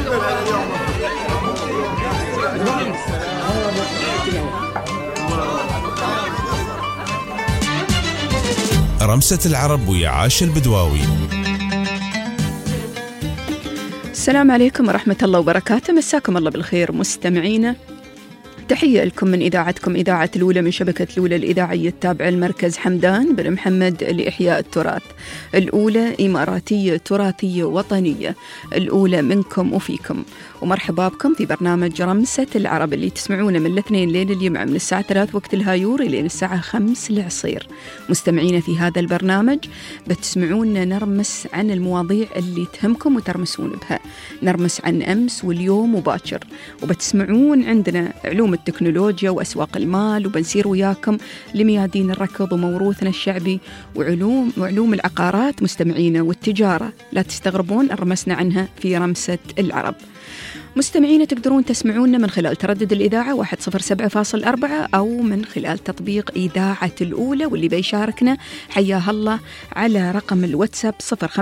رمسة العرب ويا عاش البدواوي. السلام عليكم ورحمة الله وبركاته، مساكم الله بالخير مستمعينا. تحية لكم من إذاعتكم إذاعة الأولى من شبكة الأولى الإذاعية التابعة المركز حمدان بن محمد لإحياء التراث. الأولى إماراتية تراثية وطنية، الأولى منكم وفيكم، ومرحبا بكم في برنامج رمسة العرب اللي تسمعونه من الاثنين لين الجمعة من الساعة 3 وقت الهايور لين الساعة 5 العصير. مستمعينا في هذا البرنامج بتسمعونا نرمس عن المواضيع اللي تهمكم وترمسون بها، نرمس عن أمس واليوم وباكر، وبتسمعون عندنا علوم التكنولوجيا وأسواق المال، وبنسير وياكم لميادين الركض وموروثنا الشعبي وعلوم العقارات مستمعينا والتجارة. لا تستغربون رمسنا عنها في رمسة العرب. مستمعين تقدرون تسمعونا من خلال تردد الإذاعة 107.4 أو من خلال تطبيق إذاعة الأولى، واللي بيشاركنا حياه الله على رقم الواتساب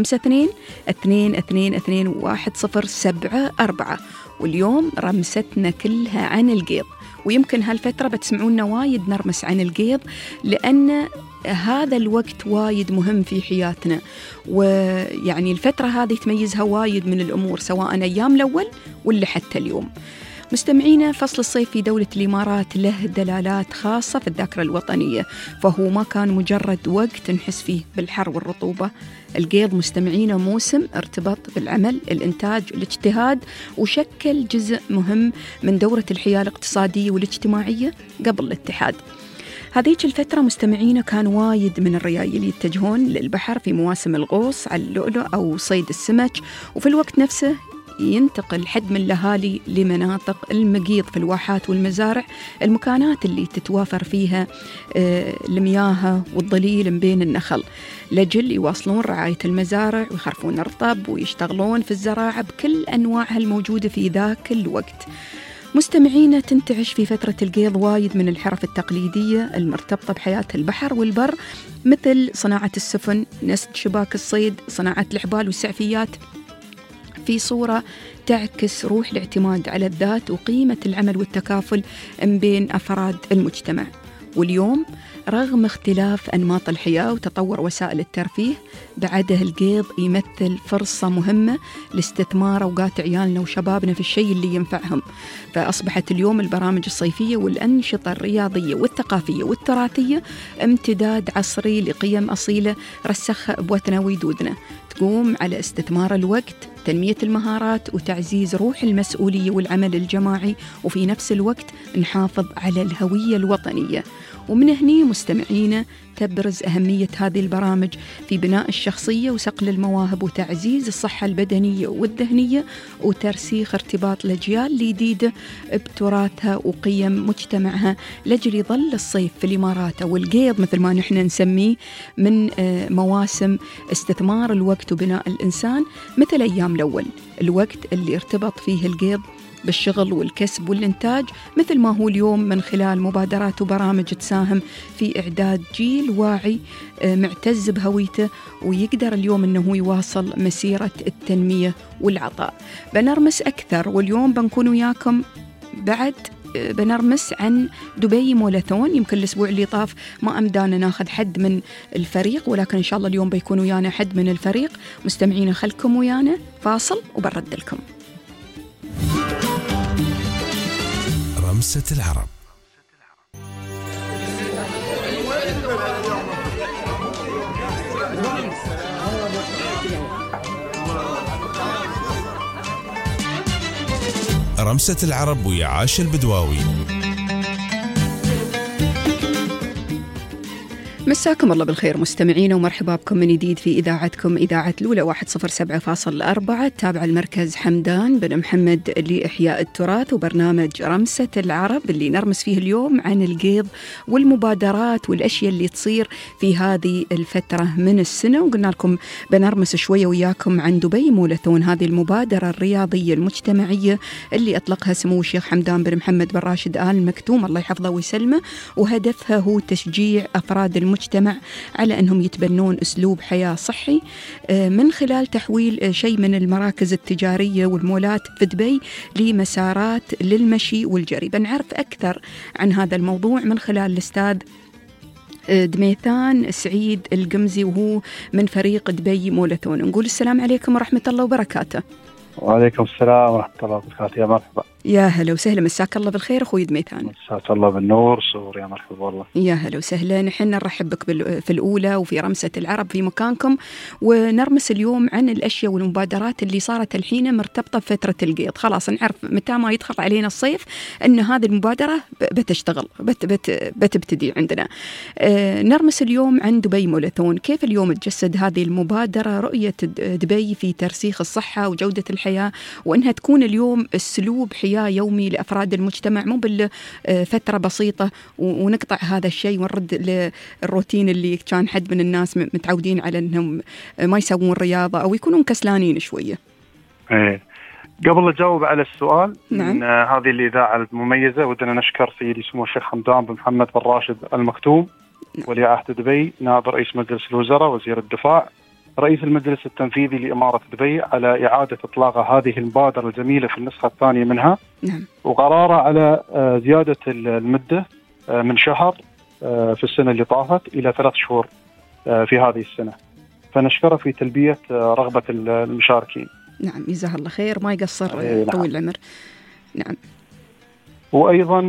052-222-1074. واليوم رمستنا كلها عن القيض، ويمكن هالفترة بتسمعونا وايد نرمس عن القيض لأن هذا الوقت وايد مهم في حياتنا، ويعني الفترة هذه تميزها وايد من الأمور سواء أيام الأول ولا حتى اليوم. مستمعينا فصل الصيف في دولة الإمارات له دلالات خاصة في الذاكرة الوطنية، فهو ما كان مجرد وقت نحس فيه بالحر والرطوبة. القيض مستمعينا موسم ارتبط بالعمل، الإنتاج، الاجتهاد، وشكل جزء مهم من دورة الحياة الاقتصادية والاجتماعية قبل الاتحاد. هذيك الفترة مستمعينا كان وايد من الريايل يتجهون للبحر في مواسم الغوص على اللؤلؤ أو صيد السمك، وفي الوقت نفسه ينتقل حد من الأهالي لمناطق المقيض في الواحات والمزارع، المكانات اللي تتوافر فيها المياه والظليل من بين النخل، لجل يواصلون رعاية المزارع ويخرفون الرطب ويشتغلون في الزراعة بكل أنواعها الموجودة في ذاك الوقت. مستمعينا تنتعش في فترة القيض وايد من الحرف التقليدية المرتبطة بحياة البحر والبر، مثل صناعة السفن، نسج شباك الصيد، صناعة الحبال والسعفيات، في صورة تعكس روح الاعتماد على الذات وقيمة العمل والتكافل بين أفراد المجتمع. واليوم رغم اختلاف أنماط الحياة وتطور وسائل الترفيه، بعده القيض يمثل فرصة مهمة لاستثمار أوقات عيالنا وشبابنا في الشيء اللي ينفعهم. فأصبحت اليوم البرامج الصيفية والأنشطة الرياضية والثقافية والتراثية امتداد عصري لقيم أصيلة رسخها أبوتنا وجدودنا، تقوم على استثمار الوقت، تنمية المهارات، وتعزيز روح المسؤولية والعمل الجماعي، وفي نفس الوقت نحافظ على الهوية الوطنية. ومن هني مستمعينا تبرز أهمية هذه البرامج في بناء الشخصية وصقل المواهب وتعزيز الصحة البدنية والذهنية وترسيخ ارتباط الأجيال الجديدة بتراثها وقيم مجتمعها، لجل يظل الصيف في الإمارات أو القيض مثل ما نحن نسميه من مواسم استثمار الوقت وبناء الإنسان مثل أيام الأول، الوقت اللي ارتبط فيه القيض بالشغل والكسب والإنتاج، مثل ما هو اليوم من خلال مبادرات وبرامج تساهم في إعداد جيل واعي معتز بهويته ويقدر اليوم أنه يواصل مسيرة التنمية والعطاء. بنرمس أكثر، واليوم بنكون وياكم بعد بنرمس عن دبي مولثون. يمكن الأسبوع اللي طاف ما أمدانا ناخذ حد من الفريق، ولكن إن شاء الله اليوم بيكون ويانا حد من الفريق. مستمعين خلكم ويانا فاصل وبرد لكم. رمسة العرب. رمسة العرب ويا عاش البدواوي. مساكم الله بالخير مستمعين، ومرحبا بكم من جديد في إذاعتكم إذاعة الأولى 107.4 تابع المركز حمدان بن محمد لإحياء التراث، وبرنامج رمسة العرب اللي نرمس فيه اليوم عن القيض والمبادرات والأشياء اللي تصير في هذه الفترة من السنة. وقلنا لكم بنرمس شوية وياكم عن دبي مولثون، هذه المبادرة الرياضية المجتمعية اللي أطلقها سمو الشيخ حمدان بن محمد بن راشد آل مكتوم الله يحفظه ويسلمه، وهدفها هو تشجيع أفراد المجتمع المجتمع على أنهم يتبنون أسلوب حياة صحي من خلال تحويل شيء من المراكز التجارية والمولات في دبي لمسارات للمشي والجري. بنعرف أكثر عن هذا الموضوع من خلال الأستاذ دميثان سعيد القمزي، وهو من فريق دبي مولثون. نقول السلام عليكم ورحمة الله وبركاته. وعليكم السلام ورحمة الله وبركاته. يا مرحبا. يا هلا وسهلا، مساك الله بالخير أخوي دميثان. مساك الله بالنور سور. يا مرحبا والله. يا هلا وسهلا. نحن نرحب بك في الأولى وفي رمسة العرب في مكانكم، ونرمس اليوم عن الأشياء والمبادرات اللي صارت الحين مرتبطة بفترة القيض. خلاص نعرف متى ما يدخل علينا الصيف أن هذه المبادرة بتشتغل بتبتدي عندنا. نرمس اليوم عن دبي مولثون. كيف اليوم تجسد هذه المبادرة رؤية دبي في ترسيخ الصحة وجودة الحياة، وأنها تكون اليوم أسلوب حياة يومي لأفراد المجتمع، مو بالفترة بسيطة ونقطع هذا الشيء ونرد للروتين اللي كان حد من الناس متعودين على أنهم ما يسوون رياضة أو يكونون كسلانين شوية. قبل أجاوب على السؤال، نعم. من هذه الإذاعة المميزة ودنا نشكر سيدي سمو الشيخ حمدان بن محمد بن راشد المكتوم، ولي عهد دبي، نائب رئيس مجلس الوزراء، وزير الدفاع، رئيس المجلس التنفيذي لإمارة دبي، على إعادة إطلاق هذه المبادرة الجميلة في النسخة الثانية منها. نعم. وقراره على زيادة المدة من شهر في السنة اللي طافت إلى 3 شهور في هذه السنة، فنشكره في تلبية رغبة المشاركين. نعم، جزاه الله خير، ما يقصر. طويل العمر. نعم. وأيضا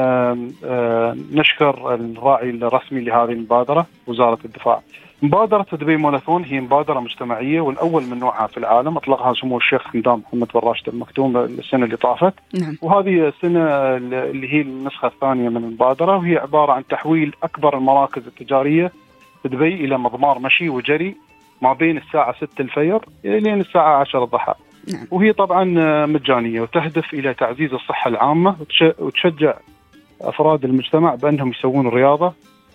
نشكر الراعي الرسمي لهذه المبادرة، وزارة الدفاع. مبادرة دبي مولثون هي مبادرة مجتمعية والأول من نوعها في العالم، أطلقها سمو الشيخ حمدان محمد بن راشد المكتوم السنة اللي طافت. نعم. وهذه السنة اللي هي النسخة الثانية من المبادرة، وهي عبارة عن تحويل أكبر المراكز التجارية في دبي إلى مضمار مشي وجري ما بين الساعة 6 الفجر لين الساعة 10 الضحى. نعم. وهي طبعا مجانية وتهدف إلى تعزيز الصحة العامة وتشجع أفراد المجتمع بأنهم يسوون الرياضة،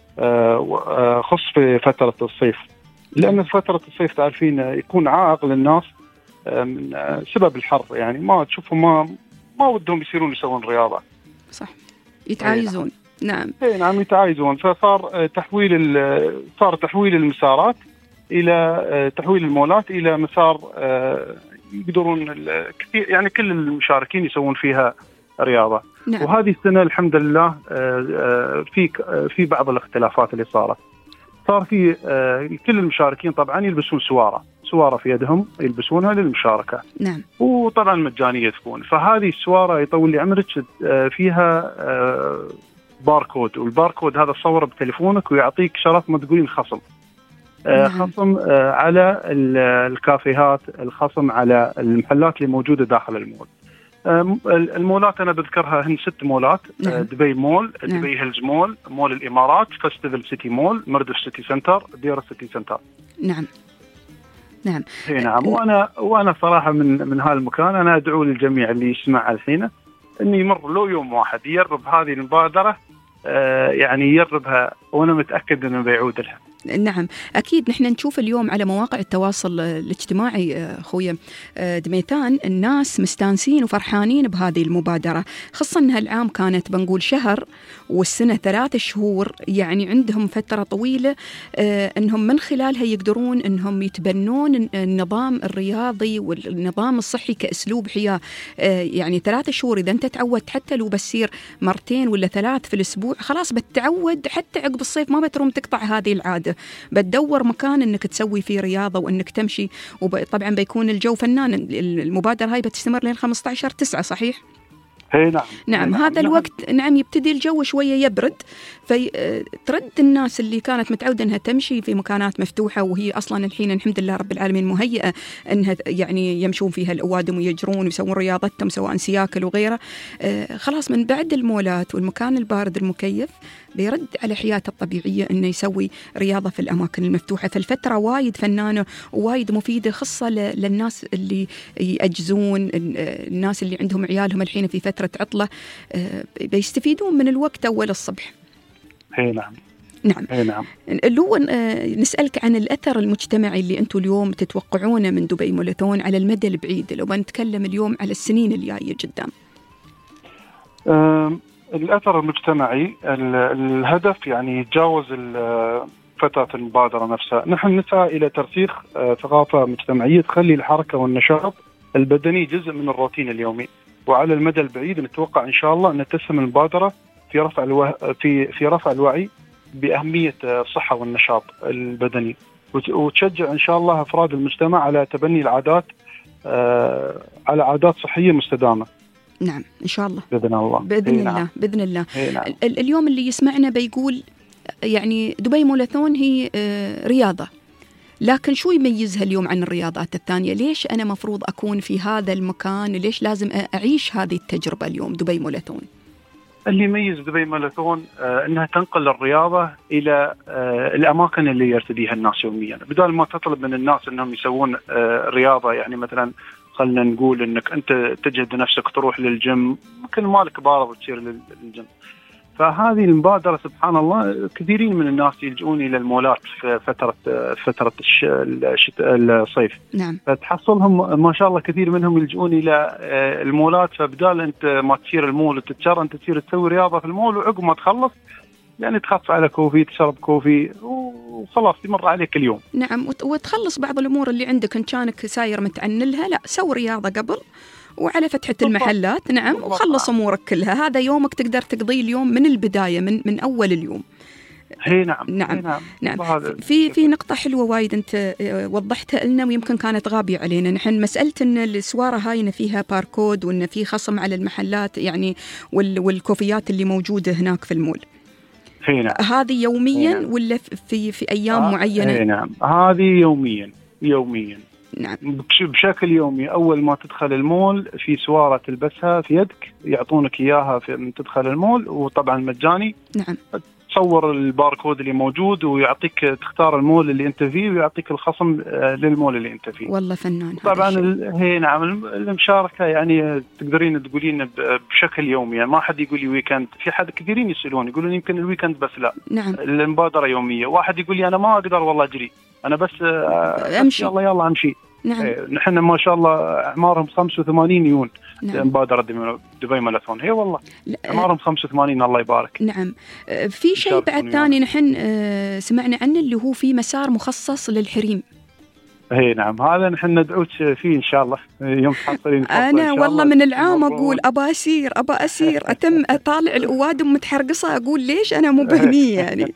خص في فترة الصيف، لأن فترة الصيف تعرفين يكون عائق للناس من سبب الحر، يعني ما تشوفهم ما ودهم يسوون رياضة. صح، يتعايزون. نعم. نعم يتعايزون. فصار تحويل المسارات إلى تحويل المولات إلى مسار يقدرون كثير، يعني كل المشاركين يسوون فيها رياضة. نعم. وهذه السنة الحمد لله في بعض الاختلافات اللي صار في كل المشاركين طبعا يلبسون سوارة في يدهم يلبسونها للمشاركة. نعم. وطبعا مجانية تكون. فهذه السوارة يطول لي عمرك فيها باركود، والباركود هذا تصوره بتليفونك ويعطيك شرط ما تقولين خصم. خصم على الكافيهات، الخصم على المحلات اللي موجودة داخل المول. المولات أنا بذكرها هن 6 مولات. نعم. دبي مول، نعم. دبي هيلز مول، مول الإمارات، فستيفل سيتي مول، مردف سيتي سنتر، ديرة سيتي سنتر. نعم. نعم. نعم. وأنا صراحة من هالمكان أنا أدعو للجميع اللي يسمع الحين أن يمر له يوم واحد يجرب هذه المبادرة، يعني يجربها، وأنا متأكد أنه بيعود لها. نعم أكيد. نحن نشوف اليوم على مواقع التواصل الاجتماعي أخويا دميثان الناس مستانسين وفرحانين بهذه المبادرة، خاصة أنها العام كانت بنقول شهر والسنة 3 شهور، يعني عندهم فترة طويلة أنهم من خلالها يقدرون أنهم يتبنون النظام الرياضي والنظام الصحي كأسلوب حياة. يعني 3 شهور إذا أنت تعودت حتى لو بسير 2 ولا 3 في الأسبوع خلاص بتعود، حتى عقب الصيف ما بتروم تقطع هذه العادة، بتدور مكان انك تسوي فيه رياضه وانك تمشي. وطبعا بيكون الجو فنان. المبادره هاي بتستمر لين 15/9 صحيح؟ نعم. هذا الوقت نعم يبتدي الجو شويه يبرد، فترد الناس اللي كانت متعوده انها تمشي في مكانات مفتوحه، وهي اصلا الحين الحمد لله رب العالمين مهيئه انها يعني يمشون فيها الاوادم ويجرون ويسوون رياضتهم سواء سياكل وغيره. خلاص من بعد المولات والمكان البارد المكيف بيرد على حياته الطبيعيه انه يسوي رياضه في الاماكن المفتوحه. فالفتره وايد فنانه ووايد مفيده، خاصه للناس اللي يأجزون، الناس اللي عندهم عيالهم الحين في فتره عطله، بيستفيدون من الوقت اول الصبح. نعم. نعم. لو نسألك عن الأثر المجتمعي اللي أنتم اليوم تتوقعونه من دبي مولثون على المدى البعيد، لو بنتكلم اليوم على السنين اللي جاية قدام. الأثر المجتمعي الهدف يعني يتجاوز فترة المبادرة نفسها. نحن نسعى إلى ترسيخ ثقافة مجتمعية تخلي الحركة والنشاط البدني جزء من الروتين اليومي، وعلى المدى البعيد نتوقع إن شاء الله أن تسهم المبادرة في رفع الوعي بأهمية الصحة والنشاط البدني، وتشجع إن شاء الله أفراد المجتمع على تبني العادات على عادات صحية مستدامة. نعم إن شاء الله بإذن الله. بإذن الله. نعم. بإذن الله. نعم. اليوم اللي يسمعنا بيقول يعني دبي ماراثون هي رياضة، لكن شو يميزها اليوم عن الرياضات الثانية؟ ليش أنا مفروض أكون في هذا المكان؟ ليش لازم أعيش هذه التجربة اليوم دبي ماراثون؟ اللي يميز دبي ماراثون أنها تنقل الرياضة إلى الأماكن اللي يرتديها الناس يوميا، بدل ما تطلب من الناس أنهم يسوون رياضة. يعني مثلا خلنا نقول أنك أنت تجهد نفسك تروح للجيم، ممكن مالك بارض وتصير للجيم. فهذه المبادرة سبحان الله كثيرين من الناس يلجؤون إلى المولات في فترة الصيف. نعم. فتحصلهم ما شاء الله كثير منهم يلجؤون إلى المولات، فبدال أنت ما تسير المول وتتشر أنت تصير تسوي رياضة في المول، وعقب ما تخلص يعني تخف على كوفي، تشرب كوفي وخلاص يمر عليك اليوم. نعم. وتخلص بعض الأمور اللي عندك إن كانك ساير متعنلها، لا سوي رياضة قبل وعلى فتحة المحلات. نعم. وخلص أمورك كلها، هذا يومك تقدر تقضيه اليوم من البداية من أول اليوم. هي نعم. نعم. نعم. في نقطة حلوة وايد أنت وضحتها لنا ويمكن كانت غابية علينا نحن، مسألة أن السوارة هاي إن فيها باركود وأن في خصم على المحلات يعني والكوفيات اللي موجودة هناك في المول. نعم. هذه يوميا ولا في أيام معينة؟ نعم هذه يوميا. نعم. بشكل يومي. أول ما تدخل المول في سوارة تلبسها في يدك، يعطونك إياها من تدخل المول، وطبعا مجاني. نعم. تصور الباركود اللي موجود ويعطيك تختار المول اللي انت فيه ويعطيك الخصم للمول اللي انت فيه. والله فنان. طبعا هي نعم المشاركة يعني تقدرين تقولين بشكل يومي، يعني ما حد يقول لي ويكند. في حد كثيرين يسألون يقولون يمكن الويكند بس، لا. نعم. المبادرة يومية. واحد يقول لي أنا ما أقدر والله أجري، أنا بس أمشي. يلا أمشي. نعم. نحن ما شاء الله أعمارهم 85 يون. نعم. مبادرة دبي ماراثون هي والله أعمارهم 85 الله يبارك. نعم. في شيء بعد ثاني نحن سمعنا عنه اللي هو في مسار مخصص للحريم. هي نعم هذا نحن ندعوك فيه إن شاء الله يوم تحصلين. أنا والله من العام أقول أبا أسير أتم أطالع الأوادم متحرقصة، أقول ليش أنا مو بهنية يعني.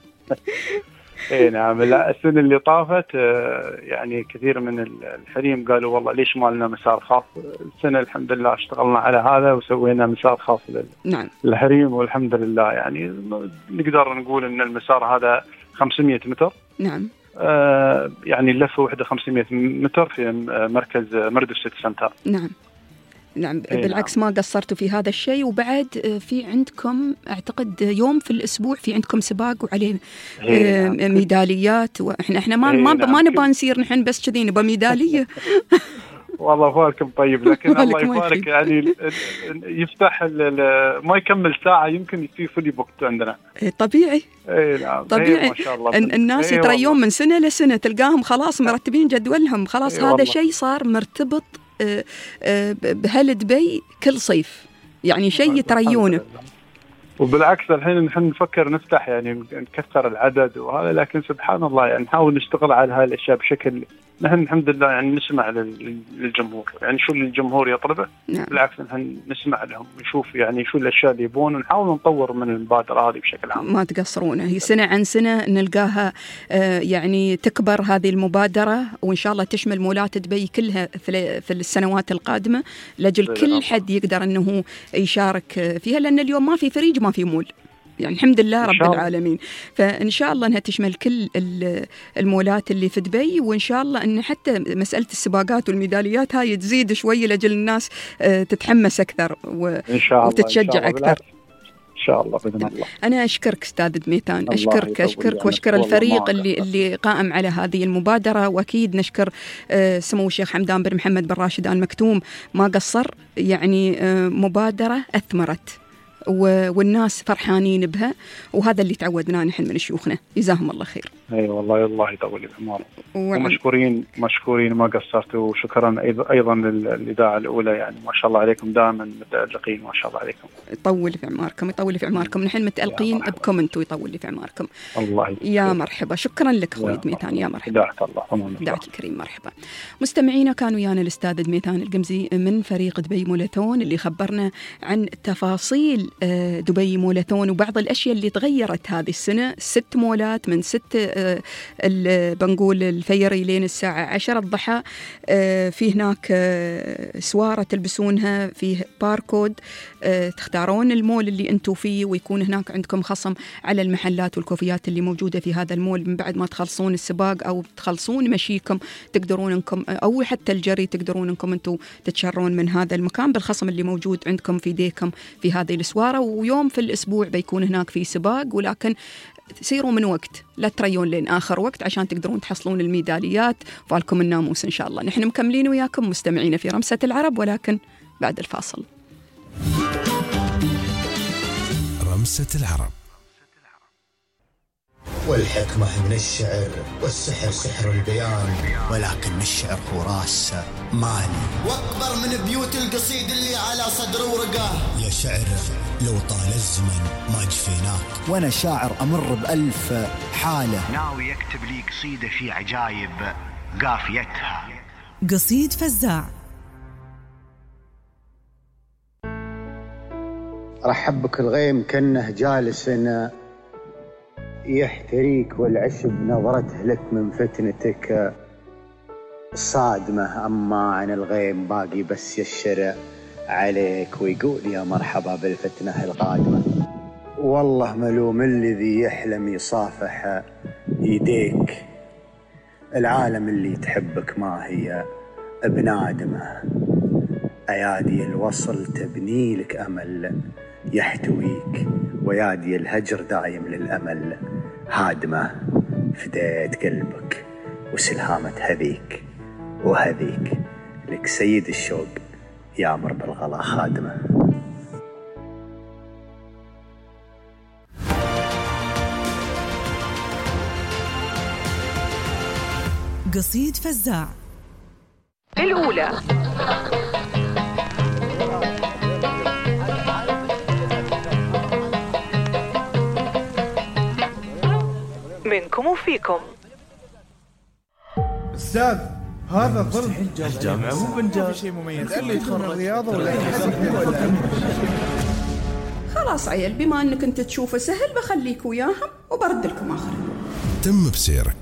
اي نعم. لا السنة اللي طافت يعني كثير من الحريم قالوا والله ليش ما لنا مسار خاص. السنة الحمد لله اشتغلنا على هذا وسوينا مسار خاص نعم. للحريم، والحمد لله يعني نقدر نقول ان المسار هذا 500 متر. نعم. يعني اللفة وحدة 500 متر في مركز مردف سيتي سنتر. نعم. نعم بالعكس ما قصرتوا في هذا الشيء. وبعد في عندكم أعتقد يوم في الأسبوع في عندكم سباق وعليه ميداليات، وإحنا ما نبى نصير نحن بس كذي نبى ميدالية. والله فالكم طيب، لكن الله يبارك يعني يفتح ما يكمل ساعة يمكن في فولي بوكت عندنا. طبيعي. نعم. طبيعي. ما شاء الله. الناس يتريون من سنة لسنة، تلقاهم خلاص مرتبين جدولهم خلاص. هذا شيء صار مرتبط بهالدبي كل صيف، يعني شيء يتريونه. وبالعكس الحين نحن نفكر نفتح يعني نكثر العدد وهذا، لكن سبحان الله يعني نحاول نشتغل على هاي الأشياء بشكل نحن الحمد لله يعني نسمع للجمهور، يعني شو اللي الجمهور يطلبه. نعم. بالعكس نحن نسمع لهم ونشوف يعني شو الأشياء اللي يبون، ونحاول نطور من المبادرة هذه بشكل عام. ما تقصرونه، هي سنة عن سنة نلقاها يعني تكبر هذه المبادرة، وإن شاء الله تشمل مولات دبي كلها في السنوات القادمة، لأجل كل حد يقدر أنه يشارك فيها، لأن اليوم ما في فريق ما في مول، يعني الحمد لله رب العالمين. فإن شاء الله أنها تشمل كل المولات اللي في دبي، وإن شاء الله أن حتى مسألة السباقات والميداليات هاي تزيد شوية لأجل الناس تتحمس أكثر وتتشجع أكثر. إن شاء الله بإذن الله. أنا أشكرك أستاذ دميتان، أشكرك وأشكر الفريق اللي قائم على هذه المبادرة، وأكيد نشكر سمو الشيخ حمدان بن محمد بن راشد آل مكتوم، ما قصر، يعني مبادرة أثمرت والناس فرحانين بها، وهذا اللي تعودناه نحن من شيوخنا، جزاهم الله خير. اي والله الله يطول بعمرك، ومشكورين ما قصرتوا، وشكرا ايضا للاذاعه الاولى، يعني ما شاء الله عليكم دائما متألقين، ما شاء الله عليكم. يطول في عماركم، نحن متألقين بكم انتم، يطول في عماركم. الله يطول. يا مرحبا، شكرا لك اخوي دميثان، يا مرحبا. دعك الله. دعك الكريم، مرحبا. مستمعينا، كانوا ويانا الاستاذ دميثان القمزي من فريق دبي مولاتون اللي خبرنا عن تفاصيل دبي مولاتون وبعض الاشياء اللي تغيرت هذه السنه. 6 مولات من 6 بنقول الفيري لين الساعه 10 الضحى. في هناك سواره تلبسونها، فيه باركود، تختارون المول اللي انتم فيه، ويكون هناك عندكم خصم على المحلات والكوفيات اللي موجوده في هذا المول. من بعد ما تخلصون السباق او تخلصون مشيكم، تقدرون انكم او حتى الجري تقدرون انكم انتم تتشرون من هذا المكان بالخصم اللي موجود عندكم في يديكم في هذه السواره. ويوم في الاسبوع بيكون هناك في سباق، ولكن سيروا من وقت، لا تريون لين آخر وقت عشان تقدرون تحصلون الميداليات فالكم الناموس إن شاء الله. نحن مكملين وياكم مستمعين في رمسة العرب، ولكن بعد الفاصل. رمسة العرب. والحكمة من الشعر، والسحر سحر البيان، ولكن الشعر هو راس مالي، واكبر من بيوت القصيد اللي على صدر ورقاه. يا شعر لو طال الزمن ما جفيناك، وانا شاعر امر ب1000 حالة، ناوي يكتب لي قصيدة في عجايب قافيتها. قصيد فزاع. رحبك الغيم كأنه جالس يحتريك، والعشب نظرته لك من فتنتك صادمة. أما عن الغيم باقي بس يشر عليك ويقول يا مرحبا بالفتنة القادمة. والله ملوم الذي يحلم يصافح يديك، العالم اللي تحبك ما هي بنادمة. أيادي الوصل تبني لك أمل يحتويك، ويادي الهجر دايم للأمل هادمة. فديت قلبك وسلهامة هذيك وهذيك، لك سيد الشوق يامر بالغلا خادمة. قصيد فزاع الأولى. منكم وفيكم. أستاذ هذا ظل الجامعة مو بنجاز، شيء مميز اللي يدخل الرياضة ولا خلاص عيل، بما أنك أنت تشوفه سهل بخليك وياهم وبرد لكم آخر. تم بسيرك.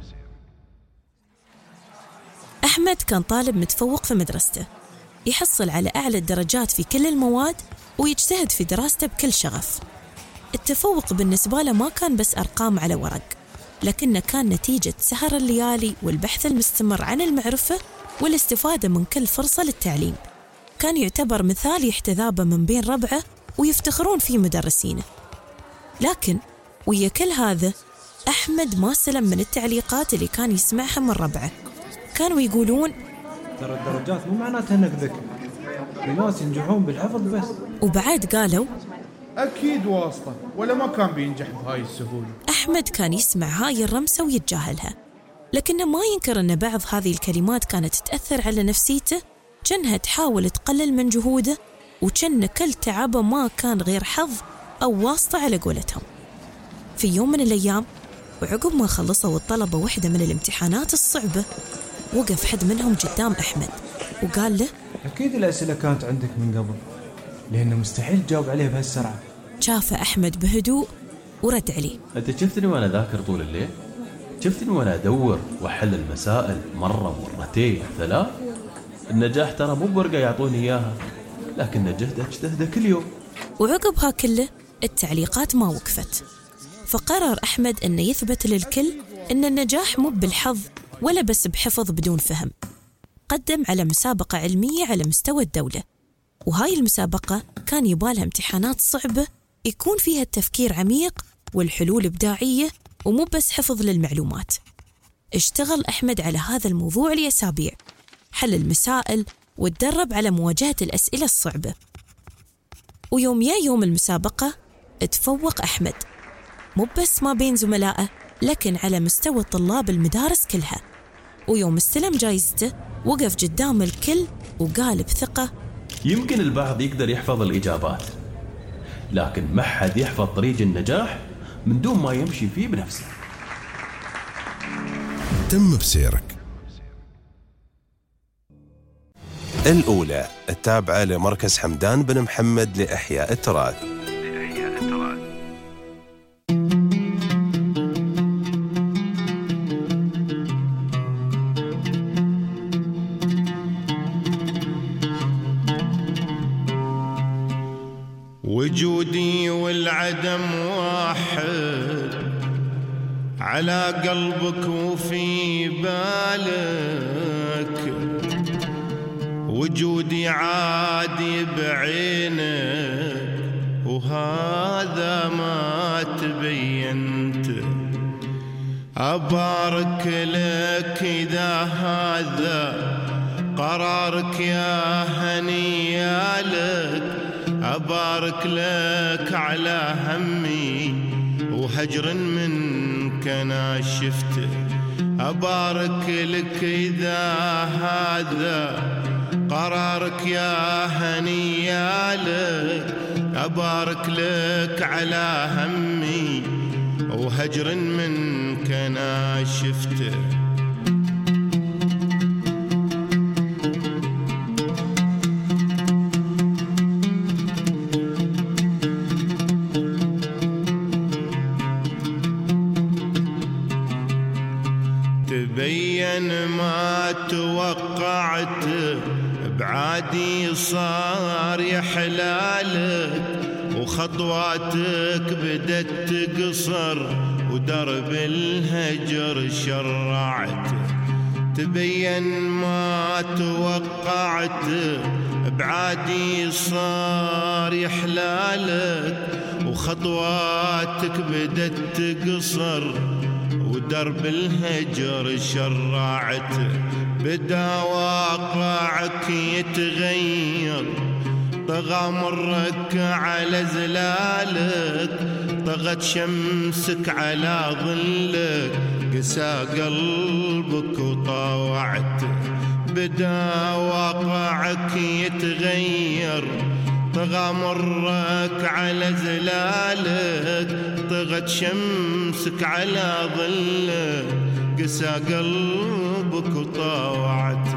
أحمد كان طالب متفوق في مدرسته، يحصل على أعلى الدرجات في كل المواد ويجتهد في دراسته بكل شغف. التفوق بالنسبة له ما كان بس أرقام على ورق، لكنه كان نتيجة سهر الليالي والبحث المستمر عن المعرفة والاستفادة من كل فرصة للتعليم. كان يعتبر مثال يحتذابه من بين ربعه ويفتخرون فيه مدرسينه. لكن ويا كل هذا أحمد ما سلم من التعليقات اللي كان يسمعها من ربعه. كانوا يقولون ترى الدرجات مو معناتها انك ذكي، في ناس ينجحون بالحفظ بس. وبعد قالوا أكيد واسطة، ولا ما كان بينجح بهاي السهولة. أحمد كان يسمع هاي الرمسة ويتجاهلها، لكنه ما ينكر أن بعض هذه الكلمات كانت تأثر على نفسيته، كأنها تحاول تقلل من جهوده، وكأن كل تعبه ما كان غير حظ أو واسطة على قولتهم. في يوم من الأيام وعقب ما خلصوا الطلبة واحدة من الامتحانات الصعبة، وقف حد منهم قدام أحمد وقال له أكيد الأسئلة كانت عندك من قبل، لأنه مستحيل تجاوب عليها بهالسرعة. شافه أحمد بهدوء ورد عليه. أنت شفتني وأنا ذاكر طول الليل؟ شفتني وأنا أدور وأحل المسائل مرة مرتين 3؟ النجاح ترى مو بورقة يعطوني إياها، لكن أجتهد كل يوم. وعقبها كله التعليقات ما وقفت، فقرر أحمد أنه يثبت للكل أن النجاح مو بالحظ ولا بس بحفظ بدون فهم. قدم على مسابقة علمية على مستوى الدولة، وهاي المسابقة كان يبالها امتحانات صعبة يكون فيها التفكير عميق والحلول إبداعية ومو بس حفظ للمعلومات. اشتغل أحمد على هذا الموضوع لأسابيع، حل المسائل وتدرب على مواجهة الأسئلة الصعبة. ويوم يوم المسابقة تفوق أحمد، مو بس ما بين زملائه لكن على مستوى طلاب المدارس كلها. ويوم استلم جايزته وقف قدام الكل وقال بثقة: يمكن البعض يقدر يحفظ الإجابات، لكن ما حد يحفظ طريق النجاح من دون ما يمشي فيه بنفسه. تم بسيرك. الأولى التابعة لمركز حمدان بن محمد لإحياء التراث. وجودي والعدم واحد على قلبك وفي بالك، وجودي عادي بعينك وهذا ما تبينت. أبارك لك إذا هذا قرارك يا هنيالك، أبارك لك على همي وهجر منك أنا شفته. أبارك لك إذا هذا قرارك يا هنيالك، أبارك لك على همي وهجر منك أنا شفته. تبين ما توقعت بعادي صار يحلالك، وخطواتك بدت تقصر ودرب الهجر شرعت. تبين ما توقعت بعادي صار يحلالك، وخطواتك بدت تقصر ودرب الهجر شرعت. بدا واقعك يتغير، طغى مرك على زلالك، طغت شمسك على ظلك، قسى قلبك وطاوعت. بدا واقعك يتغير، طغى مرك على زلالك، طغت شمسك على ظلك، قسى قلبك وطاوعت.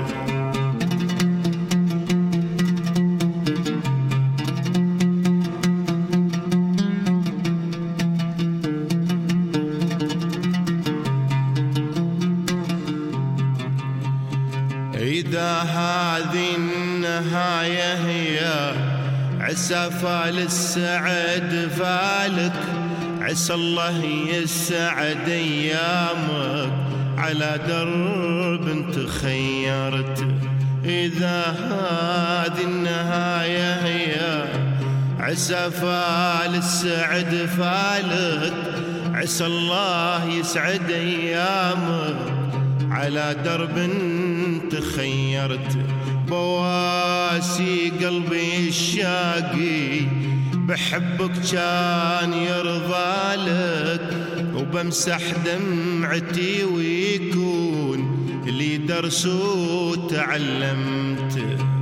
إذا هذه النهاية هي عسى فال السعد فالك، عسى الله يسعد أيامك على درب انت خيرت. إذا هذه النهاية هي عسى فال السعد فالك، عسى الله يسعد أيامك على درب انت خيرت. بواسي قلبي الشاقي بحبك كان يرضى لك، وبمسح دمعتي ويكون اللي درسه تعلمت.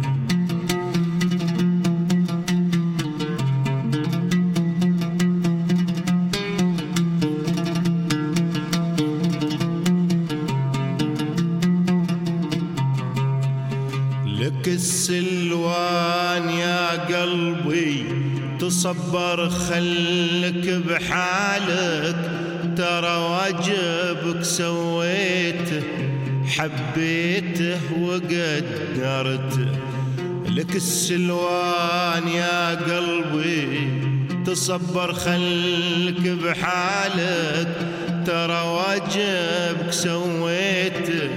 لك السلوان يا قلبي تصبر خلك بحالك، ترى واجبك سويته حبيته وقدرته. لك السلوان يا قلبي تصبر خلك بحالك، ترى واجبك سويته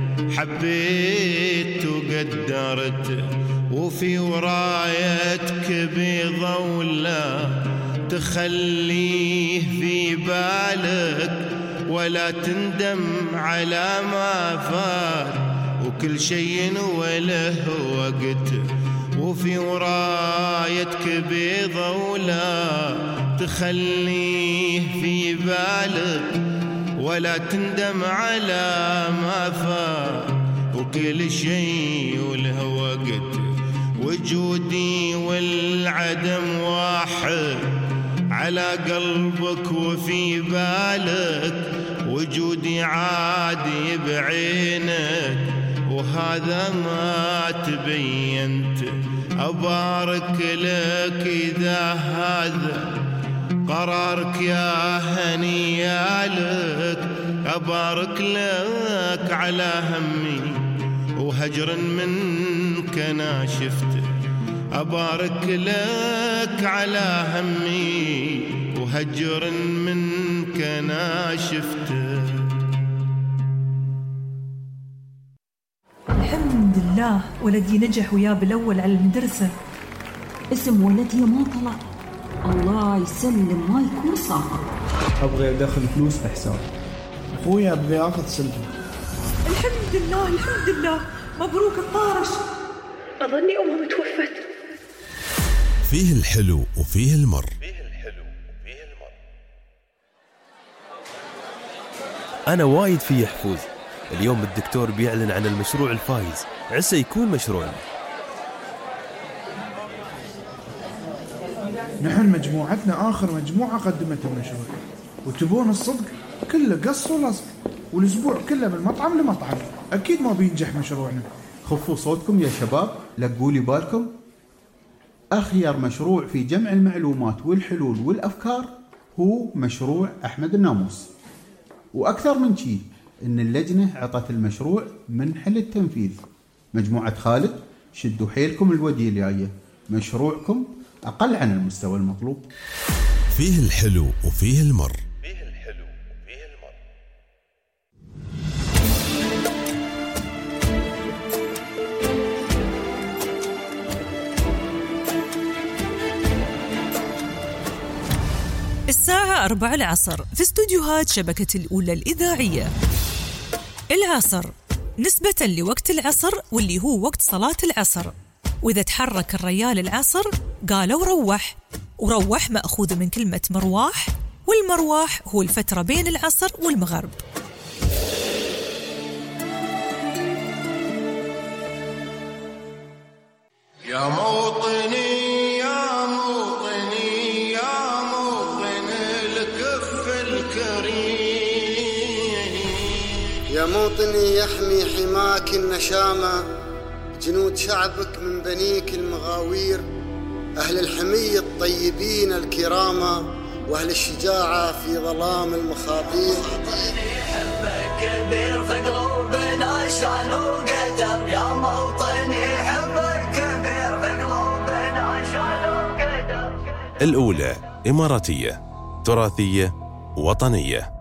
حبيت وقدرت. وفي ورايتك بيضة ولا تخليه في بالك، ولا تندم على ما فات وكل شيء وله وقته، وفي ورايتك بيضة ولا تخليه في بالك، ولا تندم على ما فات، وكل شيء وله وقته. وجودي والعدم واحد على قلبك وفي بالك، وجودي عادي بعينك وهذا ما تبينت. أبارك لك إذا هذا قرارك يا هنيالك، أبارك لك على همي وهجر منك أنا شفته، أبارك لك على همي وهجر منك أنا شفته. الحمد لله ولدي نجح وياه بالأول على المدرسة. اسم ولدي ما طلع، الله يسلم ما يكون صعب. أبغى أدخل فلوس في حساب أخويا، أبغى أخذ سلفي. الحمد لله الحمد لله، مبروك الطارش. أظني أمه توفت. فيه الحلو وفيه المر. أنا وايد في حفوز. اليوم الدكتور بيعلن عن المشروع الفايز، عسى يكون مشروعنا. نحن مجموعتنا آخر مجموعة قدمت المشروع، وتبون الصدق كله قص ولصق، والأسبوع كله من مطعم لمطعم. أكيد ما بينجح مشروعنا. خفوا صوتكم يا شباب، لقوا لي بالكم. أخير مشروع في جمع المعلومات والحلول والأفكار هو مشروع أحمد الناموس. وأكثر من شيء إن اللجنة عطت المشروع منح للتنفيذ. مجموعة خالد شدوا حيلكم الودية الجاية، مشروعكم أقل عن المستوى المطلوب. فيه الحلو وفيه المر. الساعة 4 العصر في استوديوهات شبكة الأولى الإذاعية. العصر نسبة لوقت العصر واللي هو وقت صلاة العصر، وإذا تحرك الريال العصر قالوا روح، وروح مأخوذ من كلمة مرواح، والمرواح هو الفترة بين العصر والمغرب. يا موطني يا موطني يا موطن الكف الكريم، يا موطني يحمي حماك النشامة جنود شعبك من بنيك المغاوير، أهل الحمية الطيبين الكرامة وأهل الشجاعة في ظلام المخاطير. حبك كبير في قلوبنا شان وقدر، يا موطني حبك كبير في قلوبنا شان وقدر. الأولى إماراتية، تراثية، وطنية.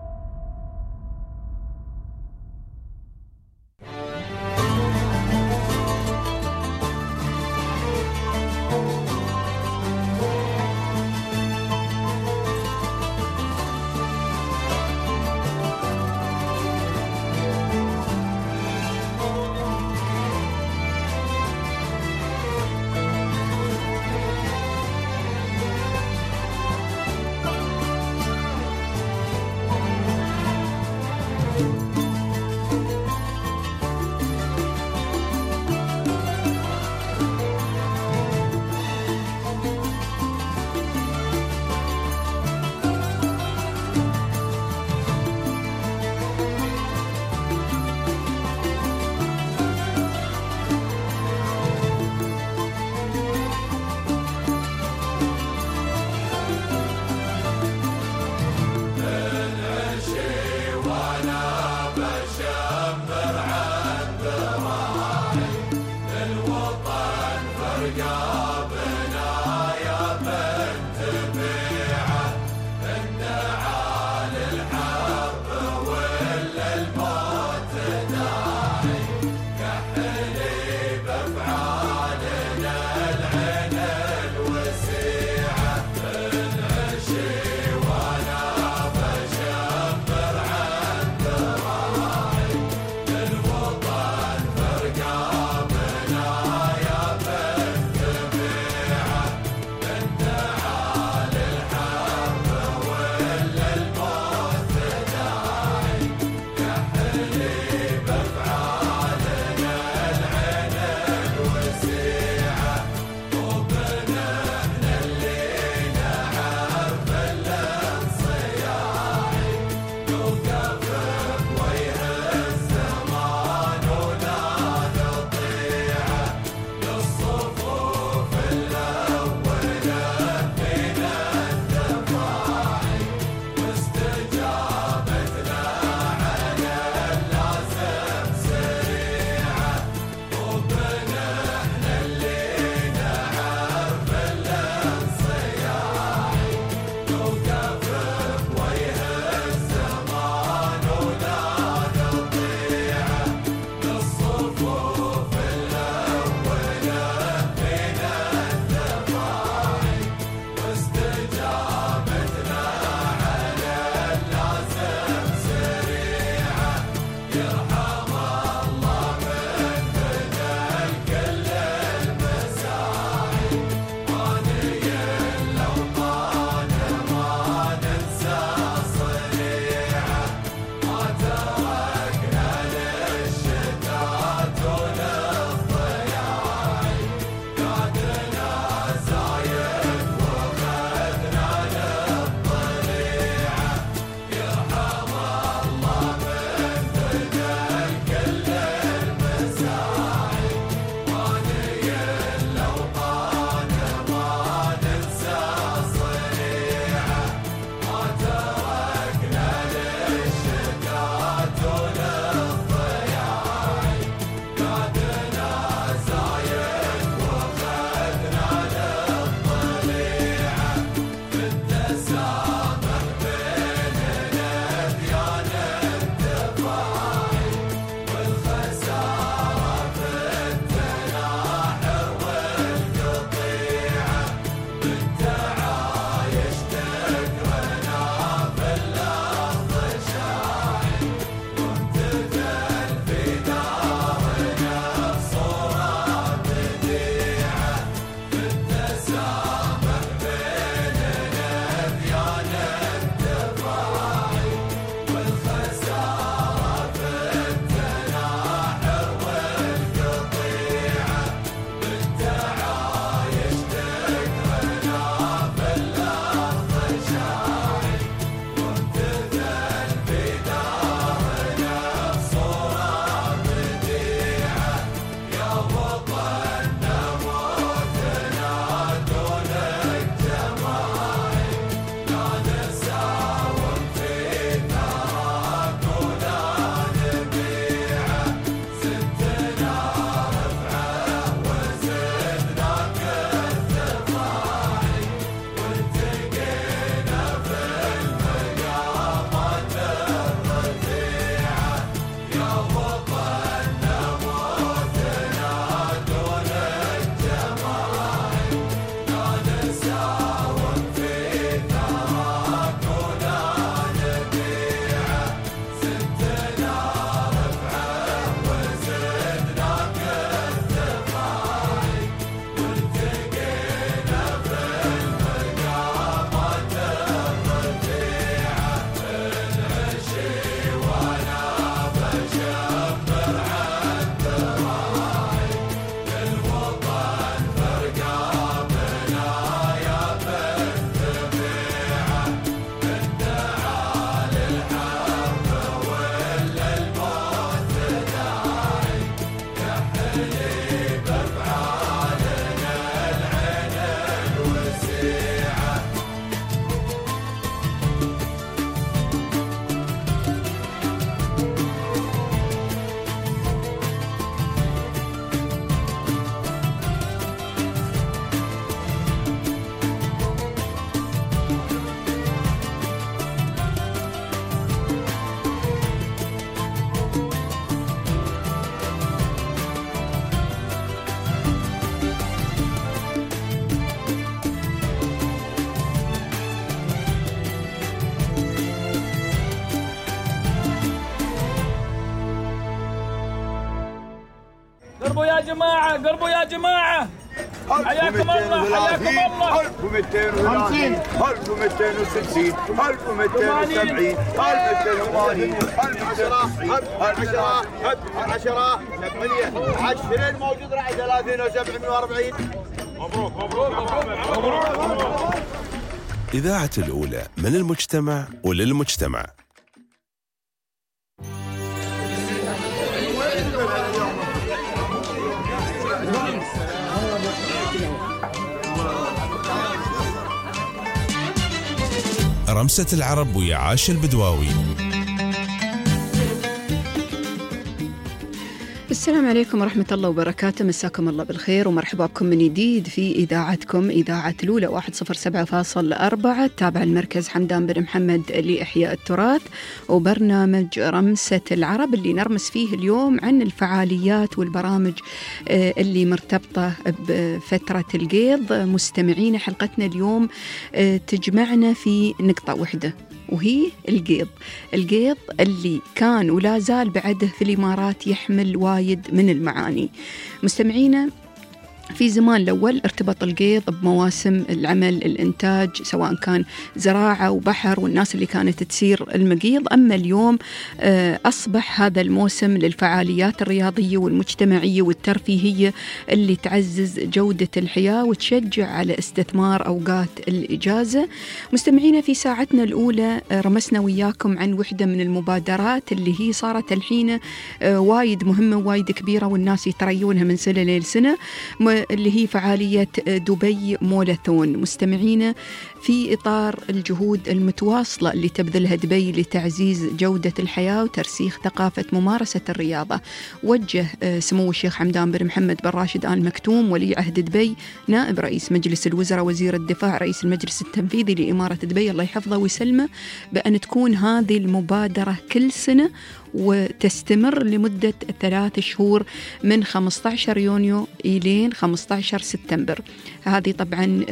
جماعة قربوا يا جماعة. حياكم الله حياكم الله. 1250 1260 1270 1280 10 8 موجود راعي 30 و740. مبروك مبروك مبروك. إذاعة الأولى من المجتمع وللمجتمع. رمسة العرب ويا عاش البدواوي. السلام عليكم ورحمة الله وبركاته، مساكم الله بالخير ومرحبا بكم من جديد في إذاعتكم إذاعة الأولى 107.4. تابع المركز حمدان بن محمد لإحياء التراث وبرنامج رمسة العرب اللي نرمس فيه اليوم عن الفعاليات والبرامج اللي مرتبطة بفترة القيض. مستمعين حلقتنا اليوم تجمعنا في نقطة واحدة وهي القيض اللي كان ولا زال بعده في الإمارات يحمل وايد من المعاني. مستمعينا، في زمان الأول ارتبط القيض بمواسم العمل الإنتاج، سواء كان زراعة وبحر والناس اللي كانت تسير المقيض. أما اليوم أصبح هذا الموسم للفعاليات الرياضية والمجتمعية والترفيهية اللي تعزز جودة الحياة وتشجع على استثمار أوقات الإجازة. مستمعينا، في ساعتنا الأولى رمسنا وياكم عن وحدة من المبادرات اللي هي صارت الحين وايد مهمة وايد كبيرة والناس يتريونها من سنة لسنة، اللي هي فعالية دبي مولثون. مستمعينا، في إطار الجهود المتواصلة اللي تبذلها دبي لتعزيز جودة الحياة وترسيخ ثقافة ممارسة الرياضة، وجه سمو الشيخ حمدان بن محمد بن راشد آل مكتوم ولي عهد دبي نائب رئيس مجلس الوزراء وزير الدفاع رئيس المجلس التنفيذي لإمارة دبي الله يحفظه ويسلمه بأن تكون هذه المبادرة كل سنة وتستمر لمدة 3 شهور من 15 يونيو إلى 15 سبتمبر. هذه طبعا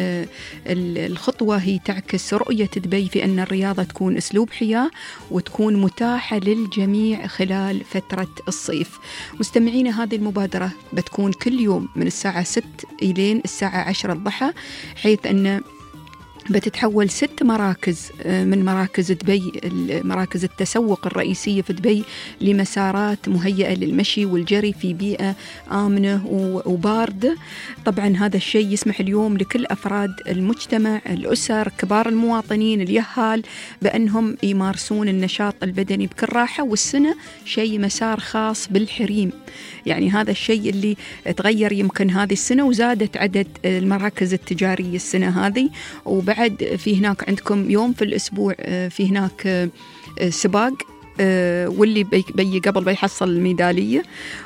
الخطوة هي تعكس رؤية دبي في أن الرياضة تكون أسلوب حياة وتكون متاحة للجميع خلال فترة الصيف. مستمعين، هذه المبادرة بتكون كل يوم من الساعة 6 إلى الساعة 10 الضحى، حيث أن بتتحول 6 مراكز من مراكز دبي، مراكز التسوق الرئيسية في دبي، لمسارات مهيئة للمشي والجري في بيئة آمنة وباردة. طبعا هذا الشيء يسمح اليوم لكل أفراد المجتمع، الأسر، كبار المواطنين، اليهال، بأنهم يمارسون النشاط البدني بكل راحة. والسنة شيء مسار خاص بالحريم، يعني هذا الشيء اللي تغير يمكن هذه السنة وزادت عدد المراكز التجارية السنة هذه. وبعد في هناك عندكم يوم في الأسبوع في هناك سباق، واللي قبل بيحصل الميدالية،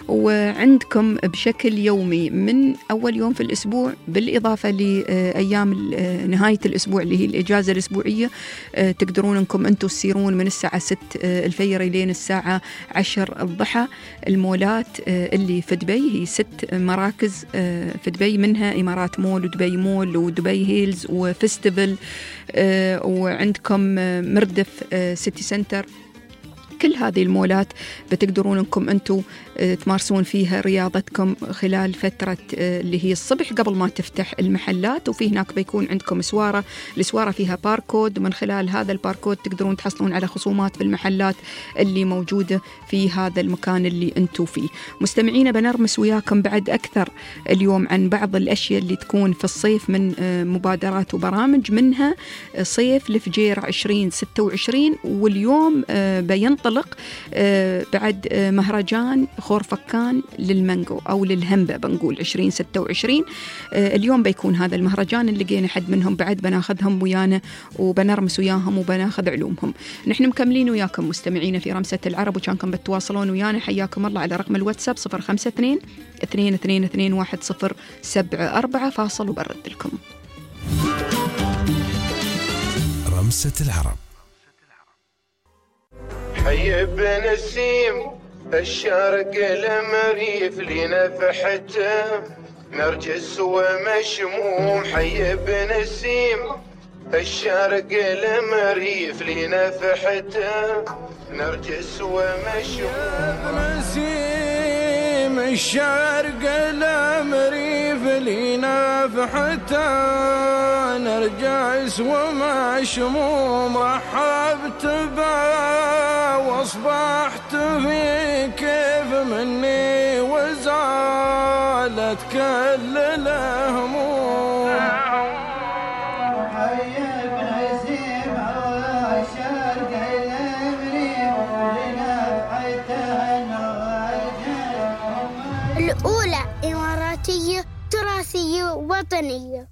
وعندكم بشكل يومي من أول يوم في الأسبوع، بالإضافة لأيام نهاية الأسبوع اللي هي الإجازة الأسبوعية، تقدرون أنكم أنتوا تسيرون من الساعة 6 الفجر لين الساعة 10 الضحى. المولات اللي في دبي هي 6 مراكز في دبي، منها إمارات مول ودبي مول ودبي هيلز وفستيفال، وعندكم مردف سيتي سنتر. كل هذه المولات بتقدرون أنكم أنتوا تمارسون فيها رياضتكم خلال فترة اللي هي الصبح قبل ما تفتح المحلات. وفي هناك بيكون عندكم سوارة، السوارة فيها باركود، ومن خلال هذا الباركود تقدرون تحصلون على خصومات في المحلات اللي موجودة في هذا المكان اللي أنتوا فيه. مستمعين، بنرمس وياكم بعد أكثر اليوم عن بعض الأشياء اللي تكون في الصيف من مبادرات وبرامج، منها صيف لفجير 2026. واليوم بينطلق بعد مهرجان خورفكان للمانجو أو للهمبة بنقول 2026. اليوم بيكون هذا المهرجان اللي لقينا حد منهم بعد بناخذهم ويانا وبنرمس وياهم وبناخذ علومهم. نحن مكملين وياكم مستمعين في رمسة العرب، وكانكم بتواصلون ويانا حياكم الله على رقم الواتساب 052 222 1074. فاصل وبرد لكم. رمسة العرب. حي بن السيم الشارق المريف لنا فحته نرجس ومشموم. حي بن السيم الشارق المريف لنا فحته نرجس ومشموم. نسيم والشرق الأمريف لينا فحتى نرجس ومشموم رحبت به واصبحت في كيف مني وزالت كل الهموم. الأولى إماراتية تراثية وطنية.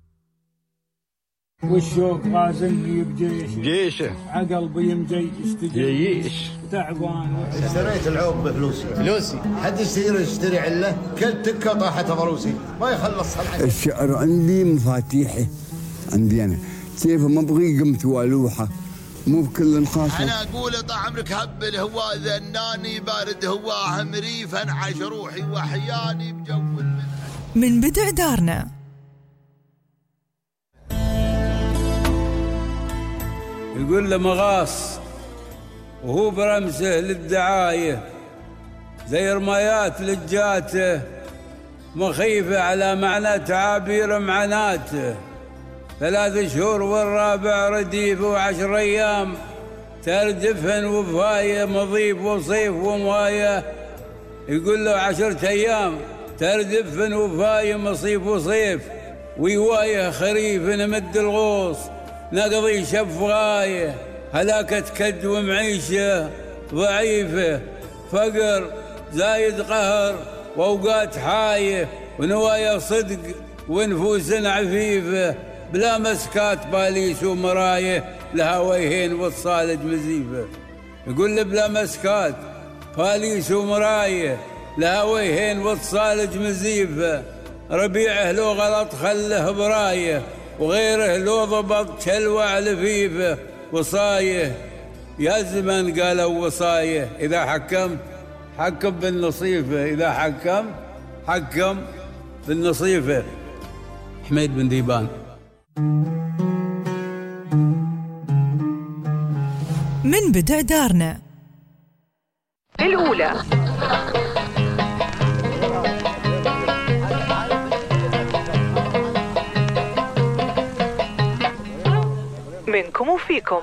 والشوق غازني جيشه عقل بيمجي جيش تعبان. اشتريت العوق بفلوسي حد يشتري عله كل تكه طاحت ضروسي ما يخلص صنعتي. الشعر عندي مفاتيحي عندي انا كيف ما ابغي قمت والوحه مو بكل خاصه. انا اقول طال عمرك هبل هو ذناني بارد هو همري فانعش روحي وحياني بجو من بدع دارنا. يقول له مغاص وهو برمسه للدعاية زي رمايات لجاته مخيفة على معنى تعابير معناته. 3 شهور والرابع رديف و10 أيام تردفن وفاية مضيف وصيف ومواية. يقول له 10 أيام تردفن وفاية مصيف وصيف ويواية خريف نمد الغوص نقضي شف غاية. هلاكة كد ومعيشة ضعيفة فقر زايد قهر وأوقات حاية ونوايا صدق ونفوس عفيفة بلا مسكات باليس ومراية لها وجهين والصالج مزيفة. يقول لي بلا مسكات باليس ومراية لها وجهين والصالج مزيفة. ربيعه لو غلط خله براية وغيره لو ضبط شلوع لفيفه. وصايه يا زمن قالوا وصايه إذا حكمت حكم بالنصيفة إذا حكمت حكم بالنصيفة. حميد بن ديبان. من بدع دارنا. الأولى منكم وفيكم.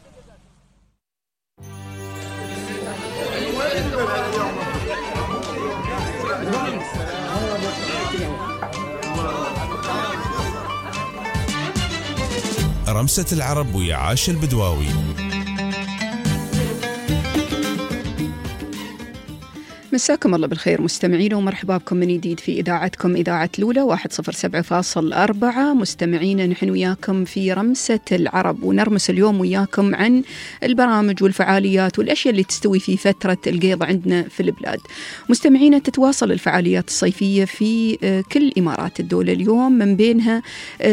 رمسة العرب ويا عاش البدواوي. مساكم الله بالخير مستمعين ومرحبا بكم من جديد في إذاعتكم إذاعة لولا 107.4. مستمعين نحن وياكم في رمسة العرب ونرمس اليوم وياكم عن البرامج والفعاليات والأشياء اللي تستوي في فترة القيض عندنا في البلاد. مستمعين تتواصل الفعاليات الصيفية في كل إمارات الدولة اليوم من بينها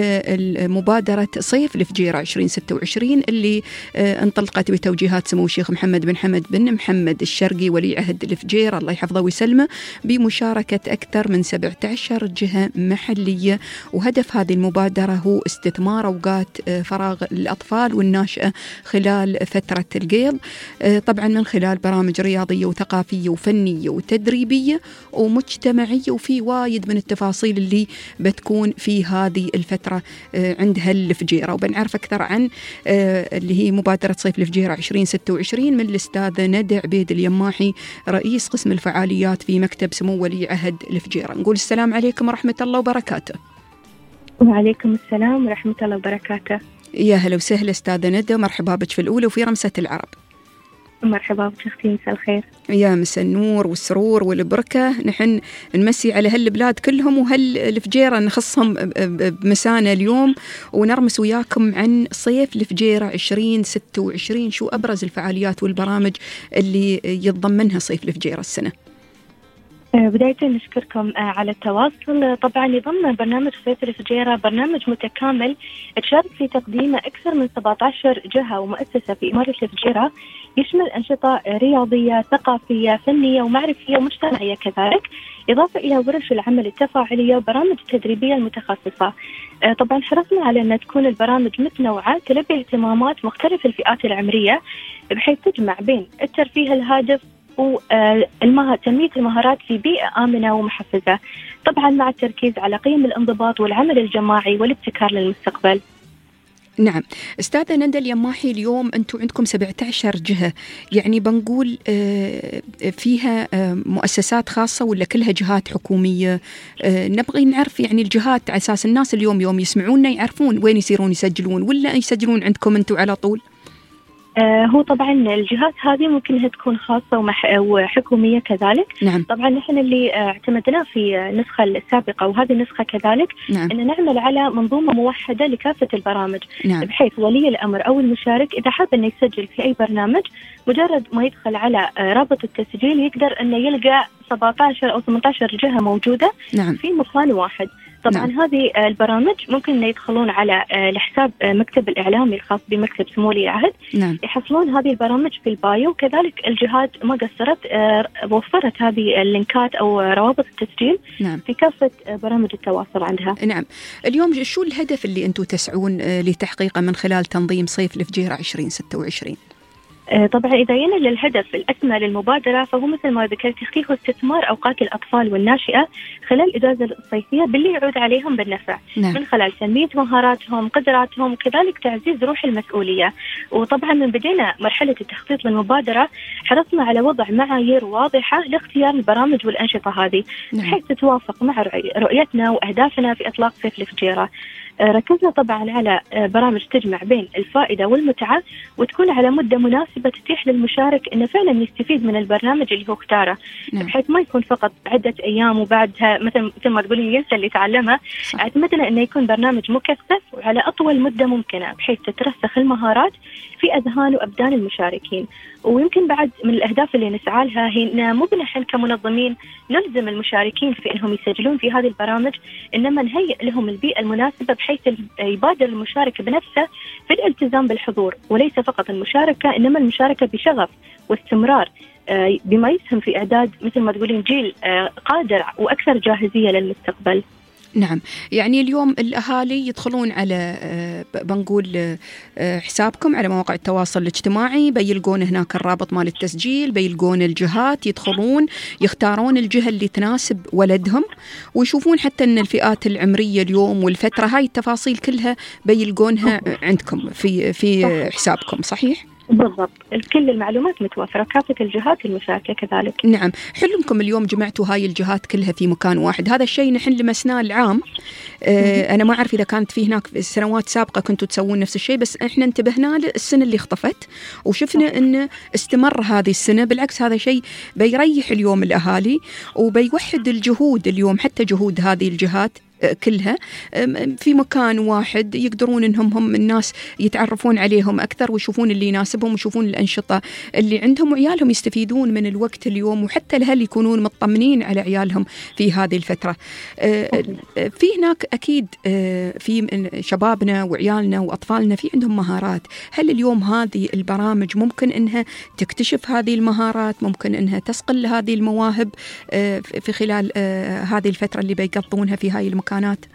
مبادرة صيف الفجيرة 2026 اللي انطلقت بتوجيهات سمو الشيخ محمد بن حمد بن محمد الشرقي ولي عهد الفجيرة الله يحفظه ويسلمه بمشاركة أكثر من 17 جهة محلية. وهدف هذه المبادرة هو استثمار أوقات فراغ الأطفال والناشئة خلال فترة القيض، طبعا من خلال برامج رياضية وثقافية وفنية وتدريبية ومجتمعية. وفي وايد من التفاصيل اللي بتكون في هذه الفترة عند هالفجيرة. وبنعرف أكثر عن اللي هي مبادرة صيف الفجيرة 2026 من الأستاذ ندى عبيد اليماحي رئيس قسم الفعاليات في مكتب سمو ولي عهد الفجيرة. نقول السلام عليكم ورحمة الله وبركاته. وعليكم السلام ورحمة الله وبركاته. يا هلا وسهلا أستاذة ندى، مرحبا بك في الأولى وفي رمسة العرب. مرحبا بك أختي، مساء الخير. يا مساء النور والسرور والبركة. نحن نمسي على هالبلاد كلهم وهالفجيرة نخصهم بمسانا اليوم ونرمس وياكم عن صيف الفجيرة 2026. شو أبرز الفعاليات والبرامج اللي يتضمنها صيف الفجيرة السنة؟ بداية نشكركم على التواصل. طبعا يضمن برنامج صيف الفجيرة برنامج متكامل تشارك في تقديمه أكثر من 17 جهة ومؤسسة في إمارة الفجيرة، يشمل أنشطة رياضية ثقافية فنية ومعرفية ومجتمعية كذلك، إضافة إلى ورش العمل التفاعلية وبرامج تدريبية المتخصصة. طبعا حرصنا على أن تكون البرامج متنوعة تلبي اهتمامات مختلف الفئات العمرية بحيث تجمع بين الترفيه الهادف وتنمية المهارات في بيئة آمنة ومحفزة، طبعا مع التركيز على قيم الانضباط والعمل الجماعي والابتكار للمستقبل. نعم أستاذة ندى اليماحي، اليوم أنتم عندكم 17 جهة، يعني بنقول فيها مؤسسات خاصة ولا كلها جهات حكومية؟ نبغي نعرف يعني الجهات على أساس الناس اليوم يوم يسمعونا يعرفون وين يصيرون يسجلون، ولا يسجلون عندكم أنتم على طول؟ هو طبعا الجهات هذه ممكن انها تكون خاصة وحكومية كذلك. نعم. طبعا نحن اللي اعتمدناه في النسخة السابقة وهذه النسخة كذلك، نعم. ان نعمل على منظومة موحدة لكافة البرامج. نعم. بحيث ولي الأمر أو المشارك إذا حاب انه يسجل في أي برنامج، مجرد ما يدخل على رابط التسجيل يقدر انه يلقى 17 أو 18 جهة موجودة. نعم. في مكان واحد. طبعا نعم. هذه البرامج ممكن أن يدخلون على الحساب مكتب الإعلامي الخاص بمكتب سمو ولي العهد، نعم. يحصلون هذه البرامج في البايو. وكذلك الجهات ما قصرت، وفرت هذه اللينكات أو روابط التسجيل. نعم. في كافة برامج التواصل عندها. نعم. اليوم شو الهدف اللي أنتم تسعون لتحقيقه من خلال تنظيم صيف الفجيرة 2026؟ طبعا إذا ينال الهدف الأسمى للمبادرة فهو مثل ما ذكرت تخفيف واستثمار أوقات الأطفال والناشئة خلال الإجازة الصيفية باللي يعود عليهم بالنفع. نعم. من خلال تنمية مهاراتهم قدراتهم وكذلك تعزيز روح المسؤولية. وطبعا من بدينا مرحلة التخطيط للمبادرة حرصنا على وضع معايير واضحة لاختيار البرامج والأنشطة هذه. نعم. بحيث تتوافق مع رؤيتنا وأهدافنا في إطلاق صيف الفجيرة. ركزنا طبعا على برامج تجمع بين الفائدة والمتعة وتكون على مدة مناسبة تتيح للمشارك أنه فعلا يستفيد من البرنامج اللي هو اختاره. نعم. بحيث ما يكون فقط عدة أيام وبعدها مثل ما تقولين ينسى اللي تعلمه. اعتمدنا أنه يكون برنامج مكثف وعلى أطول مدة ممكنة بحيث تترسخ المهارات في أذهان وأبدان المشاركين. ويمكن بعد من الأهداف اللي نسعى لها هي مو بنحن كمنظمين نلزم المشاركين في أنهم يسجلون في هذه البرامج، إنما نهيئ لهم البيئة المناسبة بحيث يبادر المشارك بنفسه في الالتزام بالحضور، وليس فقط المشاركة إنما المشاركة بشغف واستمرار، بما يسهم في إعداد مثل ما تقولين جيل قادر وأكثر جاهزية للمستقبل. نعم. يعني اليوم الأهالي يدخلون على بنقول حسابكم على مواقع التواصل الاجتماعي، بيلقون هناك الرابط مال التسجيل، بيلقون الجهات، يدخلون يختارون الجهة اللي تناسب ولدهم، ويشوفون حتى أن الفئات العمرية اليوم والفترة، هاي التفاصيل كلها بيلقونها عندكم في حسابكم، صحيح؟ بالضبط، كل المعلومات متوفرة، كافة الجهات المشاركة كذلك. نعم. حلمكم اليوم جمعتوا هاي الجهات كلها في مكان واحد، هذا الشيء نحن لمسناه العام. أنا ما أعرف إذا كانت في هناك في سنوات سابقة كنتوا تسوون نفس الشيء، بس إحنا انتبهنا السنة اللي اختفت وشفنا أن استمر هذه السنة. بالعكس هذا شيء بيريح اليوم الأهالي وبيوحد الجهود اليوم، حتى جهود هذه الجهات كلها في مكان واحد، يقدرون انهم هم الناس يتعرفون عليهم اكثر ويشوفون اللي يناسبهم ويشوفون الانشطه اللي عندهم، وعيالهم يستفيدون من الوقت اليوم، وحتى الاهل يكونون مطمنين على عيالهم في هذه الفتره. في هناك اكيد في شبابنا وعيالنا واطفالنا في عندهم مهارات، هل اليوم هذه البرامج ممكن انها تكتشف هذه المهارات، ممكن انها تصقل هذه المواهب في خلال هذه الفتره اللي بيقضونها في هاي المكانات؟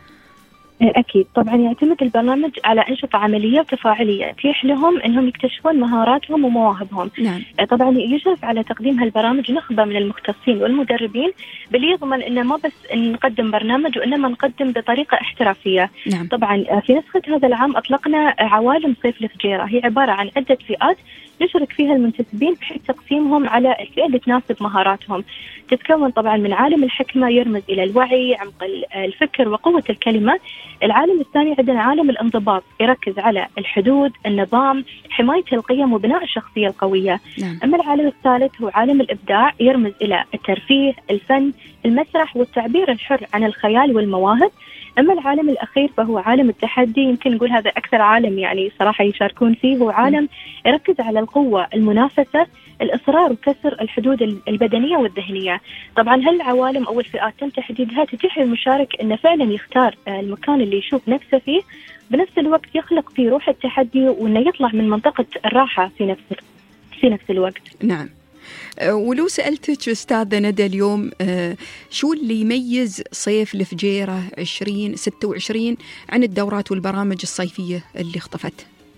أكيد طبعا يعتمد البرنامج على أنشطة عملية وتفاعلية تتيح لهم أنهم يكتشفون مهاراتهم ومواهبهم. نعم. طبعا يشرف على تقديم هالبرامج نخبة من المختصين والمدربين باللي يضمن أنه ما بس إن نقدم برنامج وإنما نقدم بطريقة احترافية. نعم. طبعا في نسخة هذا العام أطلقنا عوالم صيف الفجيرة، هي عبارة عن عدة فئات يشارك فيها المنتسبين بحيث تقسيمهم على الفئة اللي تناسب مهاراتهم. تتكون طبعا من عالم الحكمة يرمز إلى الوعي، عمق الفكر وقوة الكلمة. العالم الثاني عندنا عالم الانضباط يركز على الحدود، النظام، حماية القيم وبناء الشخصية القوية. نعم. أما العالم الثالث هو عالم الإبداع يرمز إلى الترفيه، الفن، المسرح والتعبير الحر عن الخيال والمواهب. أما العالم الأخير فهو عالم التحدي، يمكن نقول هذا أكثر عالم يعني صراحة يشاركون فيه، هو عالم يركز على القوة، المنافسة، الإصرار وكسر الحدود البدنية والذهنية. طبعا هالعوالم أو الفئات تم تحديدها تتيح للمشارك أنه فعلا يختار المكان اللي يشوف نفسه فيه، بنفس الوقت يخلق فيه روح التحدي وأنه يطلع من منطقة الراحة في نفس الوقت. نعم. ولو سألتك أستاذة ندى اليوم شو اللي يميز صيف الفجيرة 2026 عن الدورات والبرامج الصيفية اللي اختفت؟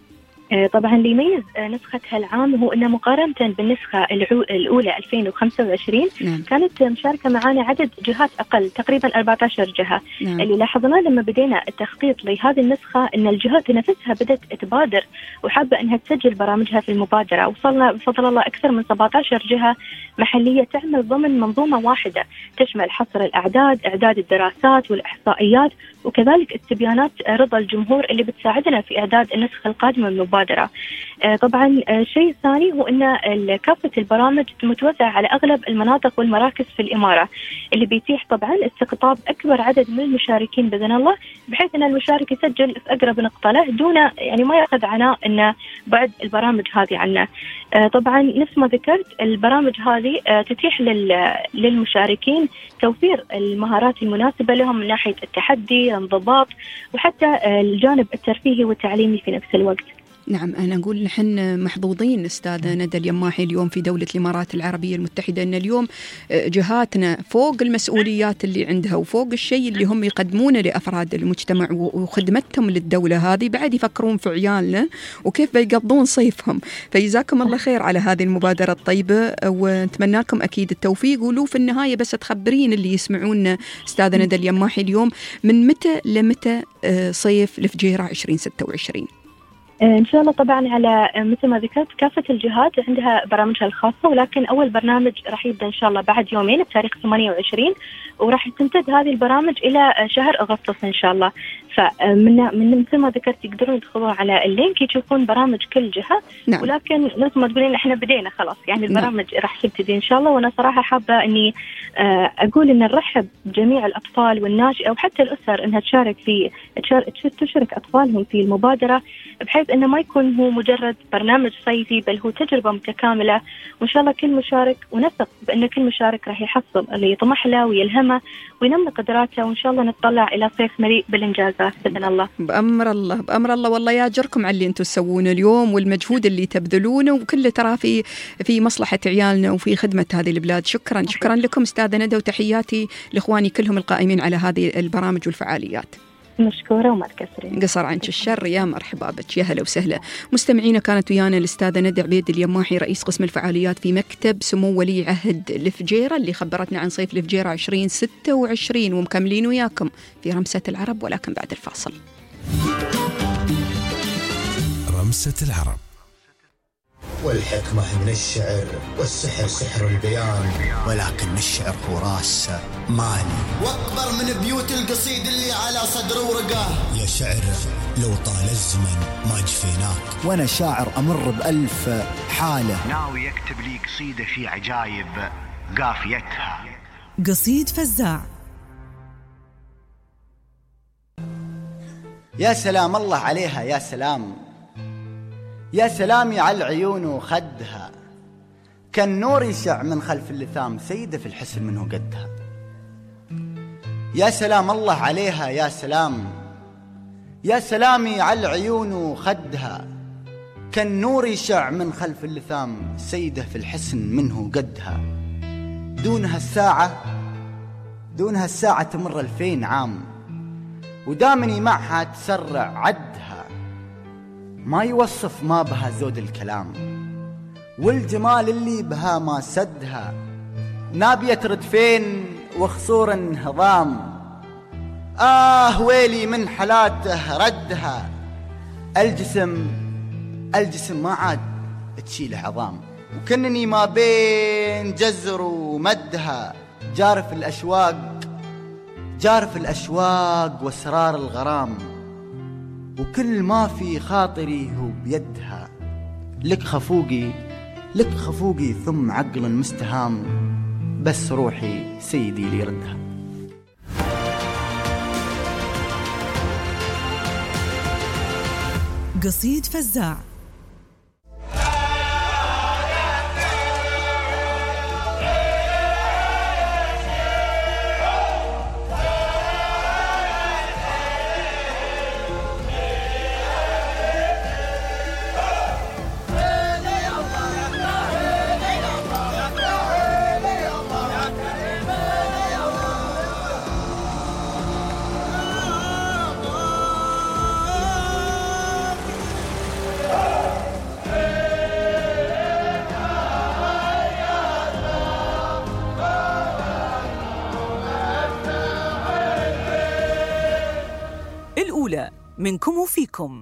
طبعا اللي يميز نسخة هالعام هو أنه مقارنة بالنسخة الأولى 2025 كانت مشاركة معنا عدد جهات أقل، تقريبا 14 جهة. اللي لاحظناه لما بدينا التخطيط لهذه النسخة أن الجهات نفسها بدأت تبادر وحابة أنها تسجل برامجها في المبادرة. وصلنا بفضل الله أكثر من 17 جهة محلية تعمل ضمن منظومة واحدة تشمل حصر الأعداد، إعداد الدراسات والإحصائيات، وكذلك استبيانات رضا الجمهور اللي بتساعدنا في إعداد النسخة القادمة من المبادرة. طبعا الشيء الثاني هو أن كافة البرامج متوزعة على أغلب المناطق والمراكز في الإمارة، اللي بيتيح طبعا استقطاب أكبر عدد من المشاركين بإذن الله، بحيث أن المشارك يسجل في أقرب نقطة له دون يعني ما يأخذ عناء أن بعد البرامج هذه عنا. طبعا نفس ما ذكرت البرامج هذه تتيح للمشاركين توفير المهارات المناسبة لهم من ناحية التحدي، الانضباط، وحتى الجانب الترفيهي والتعليمي في نفس الوقت. نعم، أنا أقول نحن محظوظين أستاذة ندى اليماحي اليوم في دولة الإمارات العربية المتحدة، أن اليوم جهاتنا فوق المسؤوليات اللي عندها وفوق الشيء اللي هم يقدمونه لأفراد المجتمع وخدمتهم للدولة هذه، بعد يفكرون في عيالنا وكيف بيقضون صيفهم. فجزاكم الله خير على هذه المبادرة الطيبة، ونتمنى لكم أكيد التوفيق. ولو في النهاية بس تخبرين اللي يسمعون أستاذة ندى اليماحي اليوم من متى لمتى صيف الفجيرة 2026؟ إن شاء الله طبعا على مثل ما ذكرت كافة الجهات عندها برامجها الخاصة، ولكن أول برنامج راح يبدأ إن شاء الله بعد يومين بتاريخ 28، وراح تمتد هذه البرامج إلى شهر أغسطس إن شاء الله. فمن مثل ما ذكرت يقدرون يدخلون على اللينك يشوفون برامج كل جهة. نعم. ولكن مثل ما تقولين إحنا بدينا خلاص، يعني البرامج راح تبتدي إن شاء الله. وأنا صراحة حابة إني أقول إن نرحب جميع الأطفال والناشئة وحتى الأسر إنها تشارك أطفالهم في المبادرة، بحيث إنه ما يكون هو مجرد برنامج صيفي، بل هو تجربة متكاملة. وإن شاء الله كل مشارك، ونثق بأن كل مشارك راح يحصل اللي يطمح له ويلهمه وينمي قدراته، وإن شاء الله نطلع إلى صيف مليء بالإنجازات بإذن الله. بأمر الله، بأمر الله. والله يا أجركم على اللي أنتم تسوونه اليوم والمجهود اللي تبذلونه، وكله ترى في مصلحة عيالنا وفي خدمة هذه البلاد. شكرا لكم أستاذة ندى، وتحياتي لإخواني كلهم القائمين على هذه البرامج والفعاليات. مشكورة وما تكسرين. قصر عنك الشر، يا مرحبا بك، يا هلا وسهلا. مستمعينا، كانت ويانا الأستاذة ندى عبيد اليماحي رئيس قسم الفعاليات في مكتب سمو ولي عهد الفجيرة، اللي خبرتنا عن صيف الفجيرة 2026، ومكملين وياكم في رمسة العرب، ولكن بعد الفاصل. رمسة العرب. والحكمة من الشعر، والسحر سحر البيان، ولكن الشعر هو راس مالي. واكبر من بيوت القصيد اللي على صدر ورقاه. يا شعر لو طال الزمن ما جفيناك، وانا شاعر امر بألف حالة. ناوي يكتب لي قصيدة في عجايب قافيتها. قصيد فزاع. يا سلام الله عليها، يا سلام، يا سلامي على العيون وخدها، كالنور يشع من خلف اللثام، سيدة في الحسن منه قدها. يا سلام الله عليها، يا سلام، يا سلامي على العيون وخدها، كالنور يشع من خلف اللثام، سيدة في الحسن منه قدها. دونها الساعة تمر 2000 عام، ودامني معها تسرع عدها، ما يوصف ما بها زود الكلام، والجمال اللي بها ما سدها. نابية ردفين وخصور انهضام، ويلي من حلاته ردها. الجسم ما عاد تشيله عظام، وكنني ما بين جزر ومدها. جارف الأشواق واسرار الغرام، وكل ما في خاطري هو بيدها. لك خفوقي ثم عقل مستهام، بس روحي سيدي لي ردها. قصيد فزاع. الأولى منكم وفيكم.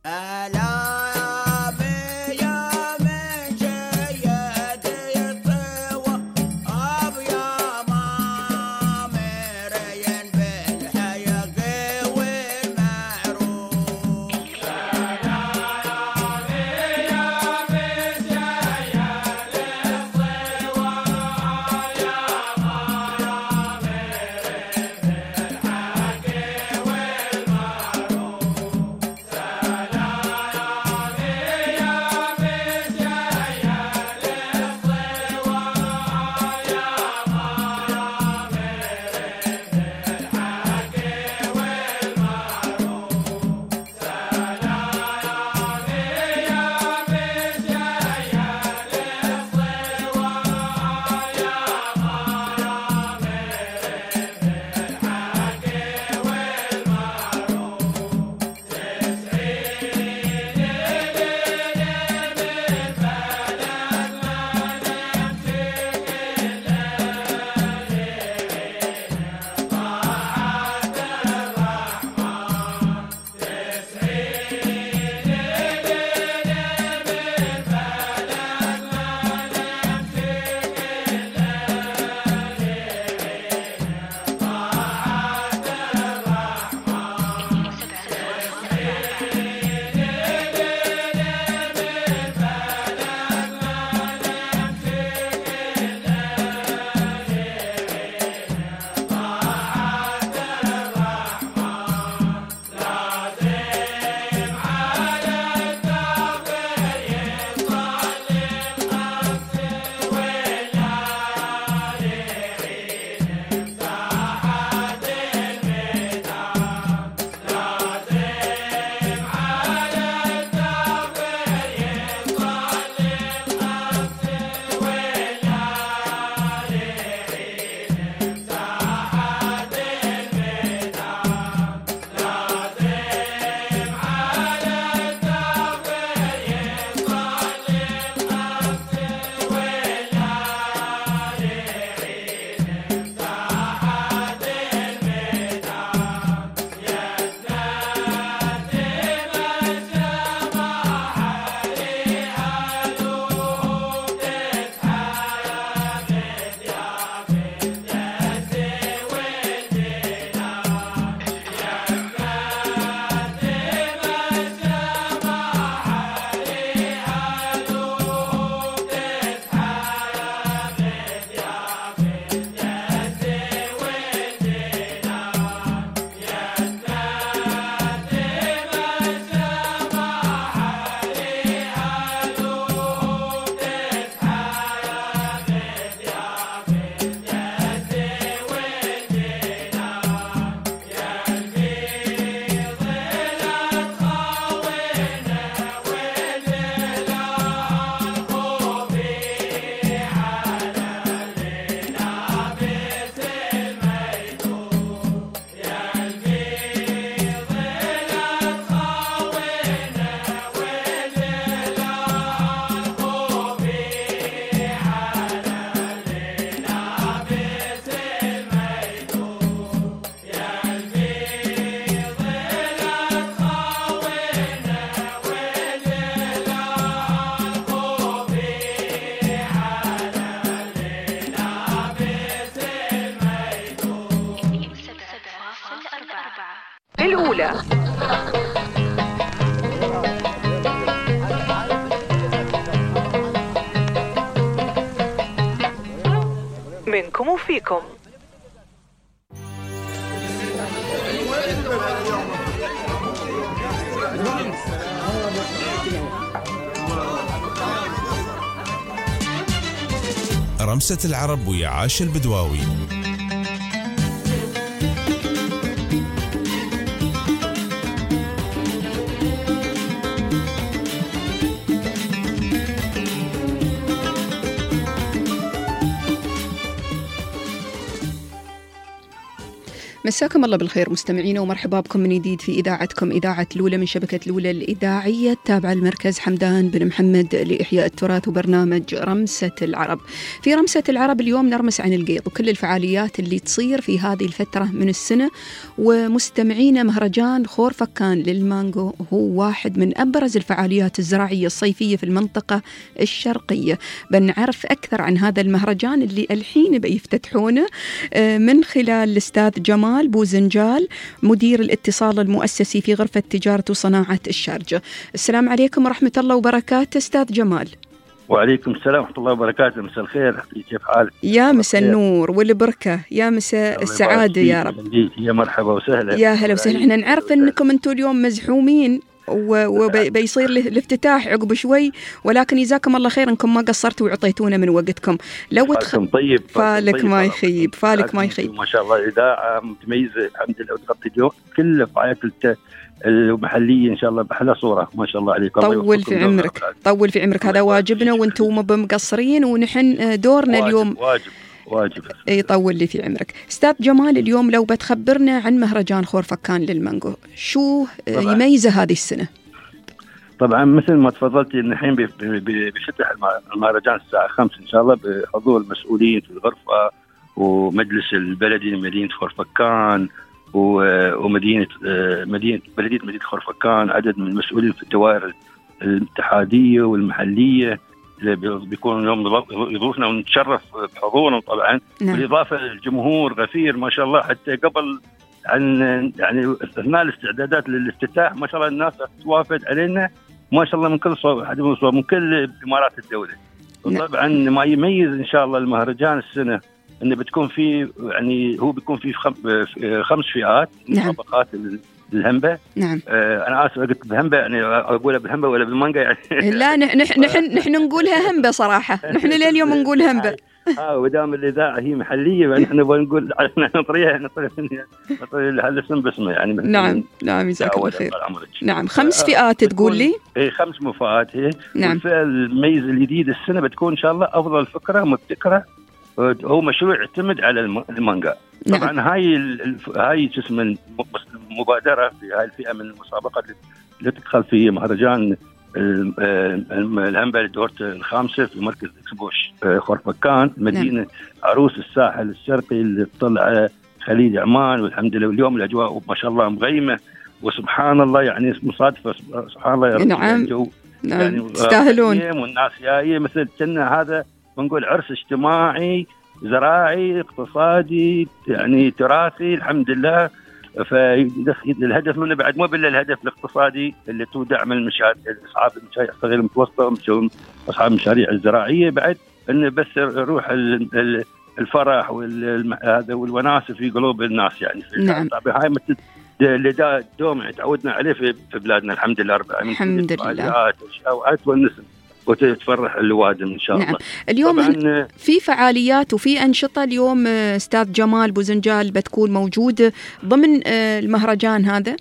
الأولى. منكم وفيكم. رمسة العرب ويا عاش البدواوي. مساكم الله بالخير مستمعينا، ومرحبا بكم من جديد في إذاعتكم إذاعة الأولى من شبكة الأولى الإذاعية التابعة للمركز حمدان بن محمد لإحياء التراث وبرنامج رمسة العرب. في رمسة العرب اليوم نرمس عن القيض وكل الفعاليات اللي تصير في هذه الفترة من السنة. ومستمعينا، مهرجان خورفكان للمانجو هو واحد من أبرز الفعاليات الزراعية الصيفية في المنطقة الشرقية. بنعرف أكثر عن هذا المهرجان اللي الحين بيفتتحونه من خلال الأستاذ جمال بوزنجال، مدير الاتصال المؤسسي في غرفة تجارة وصناعة الشارجة. السلام عليكم ورحمة الله وبركاته أستاذ جمال. وعليكم السلام ورحمة الله وبركاته. مساء الخير، كيف حالك؟ يا مساء النور والبركة، يا مساء السعادة يا رب. يا مرحبا وسهلا. يا هلا وسهلا. احنا نعرف انكم انتم اليوم مزحومين وبيصير الافتتاح عقب شوي، ولكن جزاكم الله خير انكم ما قصرتوا وعطيتونا من وقتكم. لو طيب فالك ما يخيب، فالك ما يخيب. ما شاء الله إذاعة متميزة الحمد لله، وتغطي اليوم كل الفعاليات المحلية إن شاء الله بأحلى صورة. ما شاء الله عليكم. طول في عمرك، طول في عمرك. هذا واجبنا وانتم مقصرين، ونحن دورنا اليوم واجب. يطول لي في عمرك. أستاذ جمال، اليوم لو بتخبرنا عن مهرجان خورفكان للمانجو، شو يميزه هذه السنة؟ طبعا مثل ما تفضلتي، الحين بيفتح المهرجان الساعة 5 إن شاء الله بحضور المسؤولين في الغرفة ومجلس البلدي لمدينة خورفكان ومدينة بلدية خورفكان، عدد من المسؤولين في الدوائر الاتحادية والمحلية بيكونوا اليوم يضيفنا ونتشرف بحضورهم طبعا. نعم. بالإضافة للجمهور غفير ما شاء الله، حتى قبل عن يعني أثناء الاستعدادات للافتتاح ما شاء الله الناس توافد علينا ما شاء الله من كل صوب من كل إمارات الدولة. وطبعا ما يميز إن شاء الله المهرجان السنة إنه بتكون في يعني هو بيكون في 5 فئات. نعم. مسابقات الهمبة. نعم. أنا آسف قلت بهمبة، يعني أقولها بالهمبة ولا بالمانجا يعني. لا نحن نقولها همبة صراحة، نحن لليوم نقول همبة. ودام الإذاعة هي محلية فنحن نبغى نقول نطريها الاسم باسمه يعني. نعم جزاك الله خير. نعم 5 فئات تقول لي؟ 5 فئات هي. نعم. والفئة الميزة الجديدة السنة بتكون إن شاء الله أفضل فكرة مبتكرة، هو مشروع يعتمد على المانجا. نعم. طبعا هاي شو اسمه المبادرة في هاي الفئة من المسابقات اللي تدخل في مهرجان الهمبة للدورة الخامسة في مركز إكسبوش خورفكان، مدينة نعم. عروس الساحل الشرقي اللي تطلع على خليج عمان. والحمد لله اليوم الأجواء ما شاء الله مغيمة، وسبحان الله يعني مصادفة سبحان الله. نعم. الجو نعم. يعني تستاهلون. والناس جاية مثل كنا هذا بنقول عرس اجتماعي زراعي اقتصادي يعني تراثي الحمد لله. فالهدف منه بعد مو بالله الهدف الاقتصادي اللي هو دعم اصحاب المشاريع الصغيره المتوسطه واصحاب المشاريع الزراعيه، بعد انه بس روح الفرح هذا والوناسه في قلوب الناس يعني. نعم. هاي مثل اللي دوم تعودنا عليه في بلادنا الحمد لله رب العالمين. الحمد لله. والنسم وتفرح الوادم إن شاء الله. نعم. اليوم في فعاليات وفي أنشطة اليوم أستاذ جمال بوزنجال بتكون موجودة ضمن المهرجان هذا؟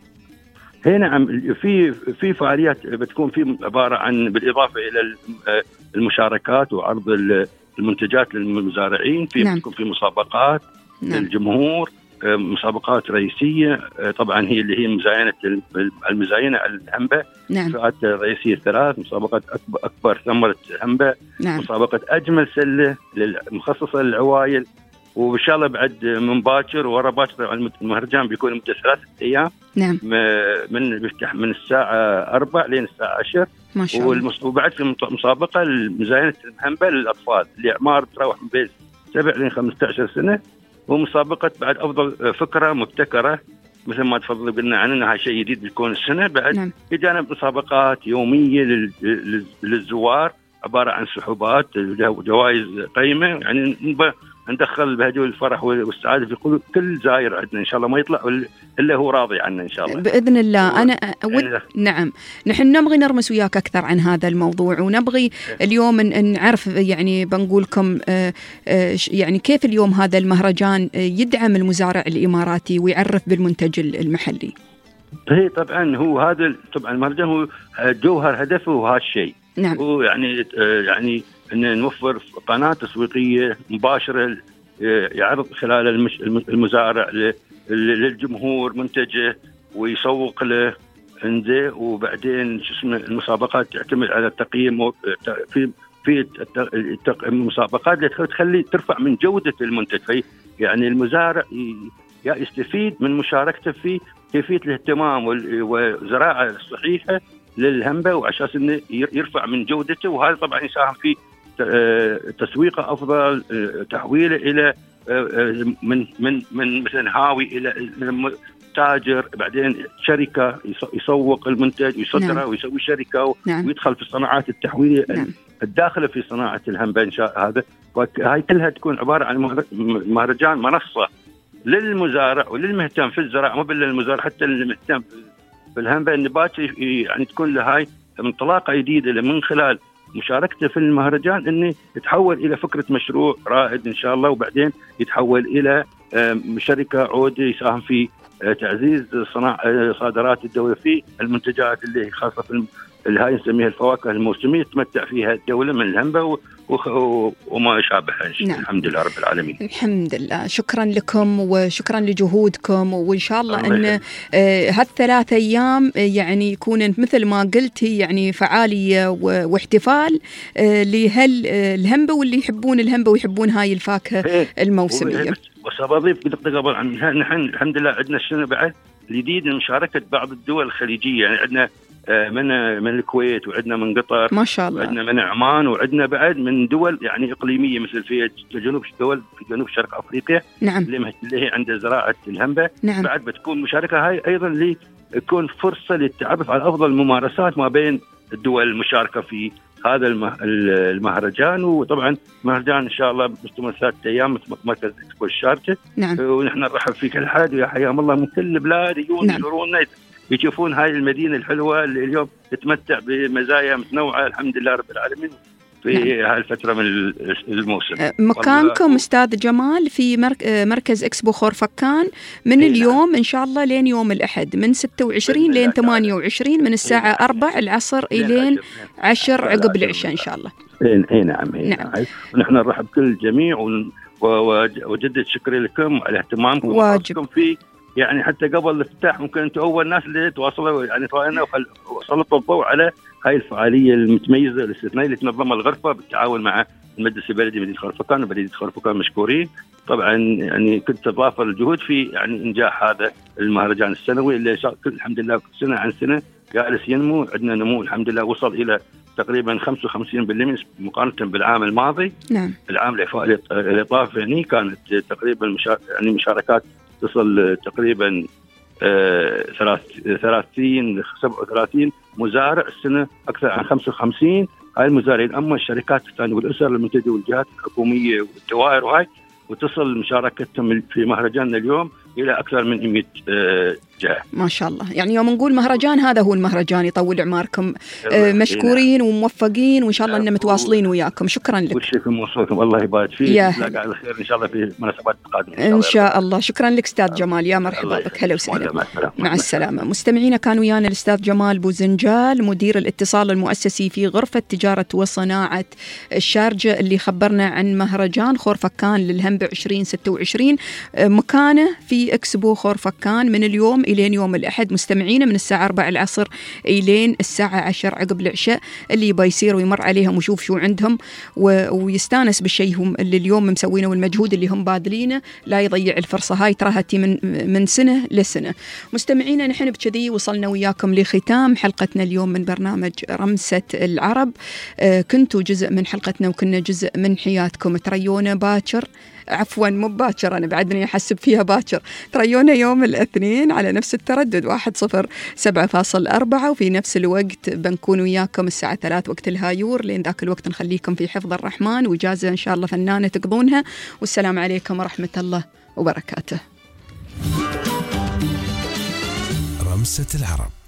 نعم في فعاليات بتكون في عبارة عن بالإضافة إلى المشاركات وعرض المنتجات للمزارعين في. نعم. بتكون في مسابقات. نعم. للجمهور، مسابقات رئيسية طبعا هي اللي هي المزاينة على الهمبة. نعم. فئات رئيسية 3 مسابقات أكبر ثمرة همبة. نعم. مسابقة أجمل سلة مخصصة للعوائل. وإن شاء الله بعد من باكر ورا باكر المهرجان بيكون مدة 3 أيام. نعم. بيفتح من الساعة 4 لين الساعة 10. ما شاء الله. وبعد في مسابقة لمزاينة الهمبة للأطفال اللي أعمار تراوح من بين 7 لين 15 سنة. ومسابقة بعد أفضل فكرة مبتكرة مثل ما تفضل قلنا عننا، هاي شيء جديد بيكون السنة بعد. نعم. بجانب مسابقات يومية للزوار عبارة عن سحوبات وجوائز قيمة، يعني ندخل بهدوء الفرح والسعادة في كل زائر عندنا إن شاء الله، ما يطلع إلا هو راضي عنا إن شاء الله بإذن الله. أنا نعم نحن نبغي نرمس وياك أكثر عن هذا الموضوع، ونبغي اليوم نعرف يعني بنقولكم يعني كيف اليوم هذا المهرجان يدعم المزارع الإماراتي ويعرف بالمنتج المحلي. هي طبعا هو هذا طبعا المهرجان هو جوهر هدفه هذا الشيء. نعم. هو يعني أن نوفر قناة تسويقية مباشرة يعرض خلال المزارع للجمهور منتجه ويسوق له عنده. وبعدين شو اسمه المسابقات تعتمد على التقييم في المسابقات اللي تخلي ترفع من جودة المنتج. في يعني المزارع يستفيد من مشاركته في كيفية الاهتمام والزراعة الصحيحة للهنبة، وعشان انه يرفع من جودته. وهذا طبعا يساهم في تسويقه افضل، تحويله الى من مثلا هاوي الى تاجر، بعدين شركه يسوق المنتج ويصدره ويسوي شركه ويدخل في الصناعات التحويليه الداخله في صناعه الهنبه. ان شاء هذا هاي كلها تكون عباره عن مهرجان منصه للمزارع وللمهتم في الزراعه، مو بس للمزارع حتى المهتم في الهنبه النباتي، يعني تكون له هاي انطلاقه جديده من خلال مشاركته في المهرجان انه يتحول الى فكره مشروع رائد ان شاء الله، وبعدين يتحول الى شركه عوده يساهم في تعزيز صادرات الدوله في المنتجات اللي خاصه في هاي نسميها الفواكه الموسميه تتمتع فيها الدوله من الهنبه وما يشابهها. نعم. الحمد لله رب العالمين. الحمد لله. شكرا لكم وشكرا لجهودكم، وإن شاء الله أن هالثلاث أيام يعني يكون مثل ما قلتي يعني فعالية واحتفال لهالهنبة واللي يحبون الهنبة ويحبون هاي الفاكهة الموسمية. وسأضيف قبل عن نحن الحمد لله عندنا السنة بعد جديد مشاركة بعض الدول الخليجية، يعني عندنا من الكويت وعندنا من قطر ما شاء الله، وعندنا من عمان، وعندنا بعد من دول يعني إقليمية مثل في جنوب شرق أفريقيا. نعم. اللي هي عند زراعة الهنبة. نعم. بعد بتكون مشاركة هاي أيضا ليكون فرصة للتعرف على أفضل الممارسات ما بين الدول المشاركة في هذا المهرجان. وطبعا مهرجان إن شاء الله مستمر 3 أيام مركز إكسبو الشارجة. نعم. ونحن نرحب فيك الحد ويا حياهم الله من كل بلاد يجون يزورونا يشوفون هاي المدينة الحلوة اللي اليوم تتمتع بمزايا متنوعة الحمد لله رب العالمين في هاي الفترة من الموسم. مكانكم أستاذ جمال في مركز إكسبو خورفكان من اليوم إن شاء الله لين يوم الأحد من 26 لين 28 من الساعة 4 العصر إلين 10 عقب العشاء إن شاء الله. نعم. ونحن نرحب كل الجميع وجدد شكري لكم على اهتمامكم ووقفتكم في يعني حتى قبل الافتتاح ممكن انتم اول ناس اللي تواصلوا يعني وسلطوا الضوء على هاي الفعاليه المتميزه الاستثنائيه اللي تنظمها الغرفه بالتعاون مع المجلس البلدي مدينه خورفكان وبلديه خورفكان مشكورين. طبعا يعني كنت تتضافر الجهود في يعني انجاح هذا المهرجان السنوي اللي الحمد لله سنه عن سنه جالس ينمو. عندنا نمو الحمد لله وصل الى تقريبا 55% مقارنه بالعام الماضي. نعم. العام اللي طاف يعني كانت تقريبا يعني مشاركات تصل تقريبا 37 مزارع السنة أكثر عن 55 هاي المزارعين. أما الشركات الثانية والأسر المنتجة والجهات الحكومية والدوائر وهاي وتصل مشاركتهم في مهرجاننا اليوم إلى أكثر من 100 جهة. ما شاء الله. يعني يوم نقول مهرجان هذا هو المهرجان. يطول عماركم. مشكورين وموفقين وإن شاء الله أننا متواصلين وياكم. شكرا لك. كل شيء في موصولكم الله يبارك فيك. نتلاقى على خير إن شاء الله في مناسبات قادمة إن شاء الله. شكرا لك أستاذ جمال. يا مرحبا بك. هلا وسهلا. مع السلامة. مستمعينا كان ويانا الأستاذ جمال بوزنجال مدير الاتصال المؤسسي في غرفة تجارة وصناعة الشارجة اللي خبرنا عن مهرجان خورفكان للهنبة 2026 مكانه في إكسبو خورفكان من اليوم إلين يوم الأحد. مستمعين من الساعة 4 العصر إلين الساعة 10 عقب العشاء. اللي يبى يصير ويمر عليهم ويشوف شو عندهم ويستانس بالشيء هم اللي اليوم مسوينه والمجهود اللي هم باذلينه لا يضيع الفرصة هاي. تراها من سنة لسنة. مستمعين نحن بكذي وصلنا وياكم لختام حلقتنا اليوم من برنامج رمسة العرب. كنتوا جزء من حلقتنا وكنا جزء من حياتكم. تريونا باكر، عفوا مو باكر، أنا بعدني أحسب فيها باكر. تريونا يوم الاثنين على نفس التردد 107.4 وفي نفس الوقت بنكون وياكم الساعة 3 وقت الهايور. لين ذاك الوقت نخليكم في حفظ الرحمن وإجازة إن شاء الله فنانة تقضونها. والسلام عليكم ورحمة الله وبركاته. رمسة العرب.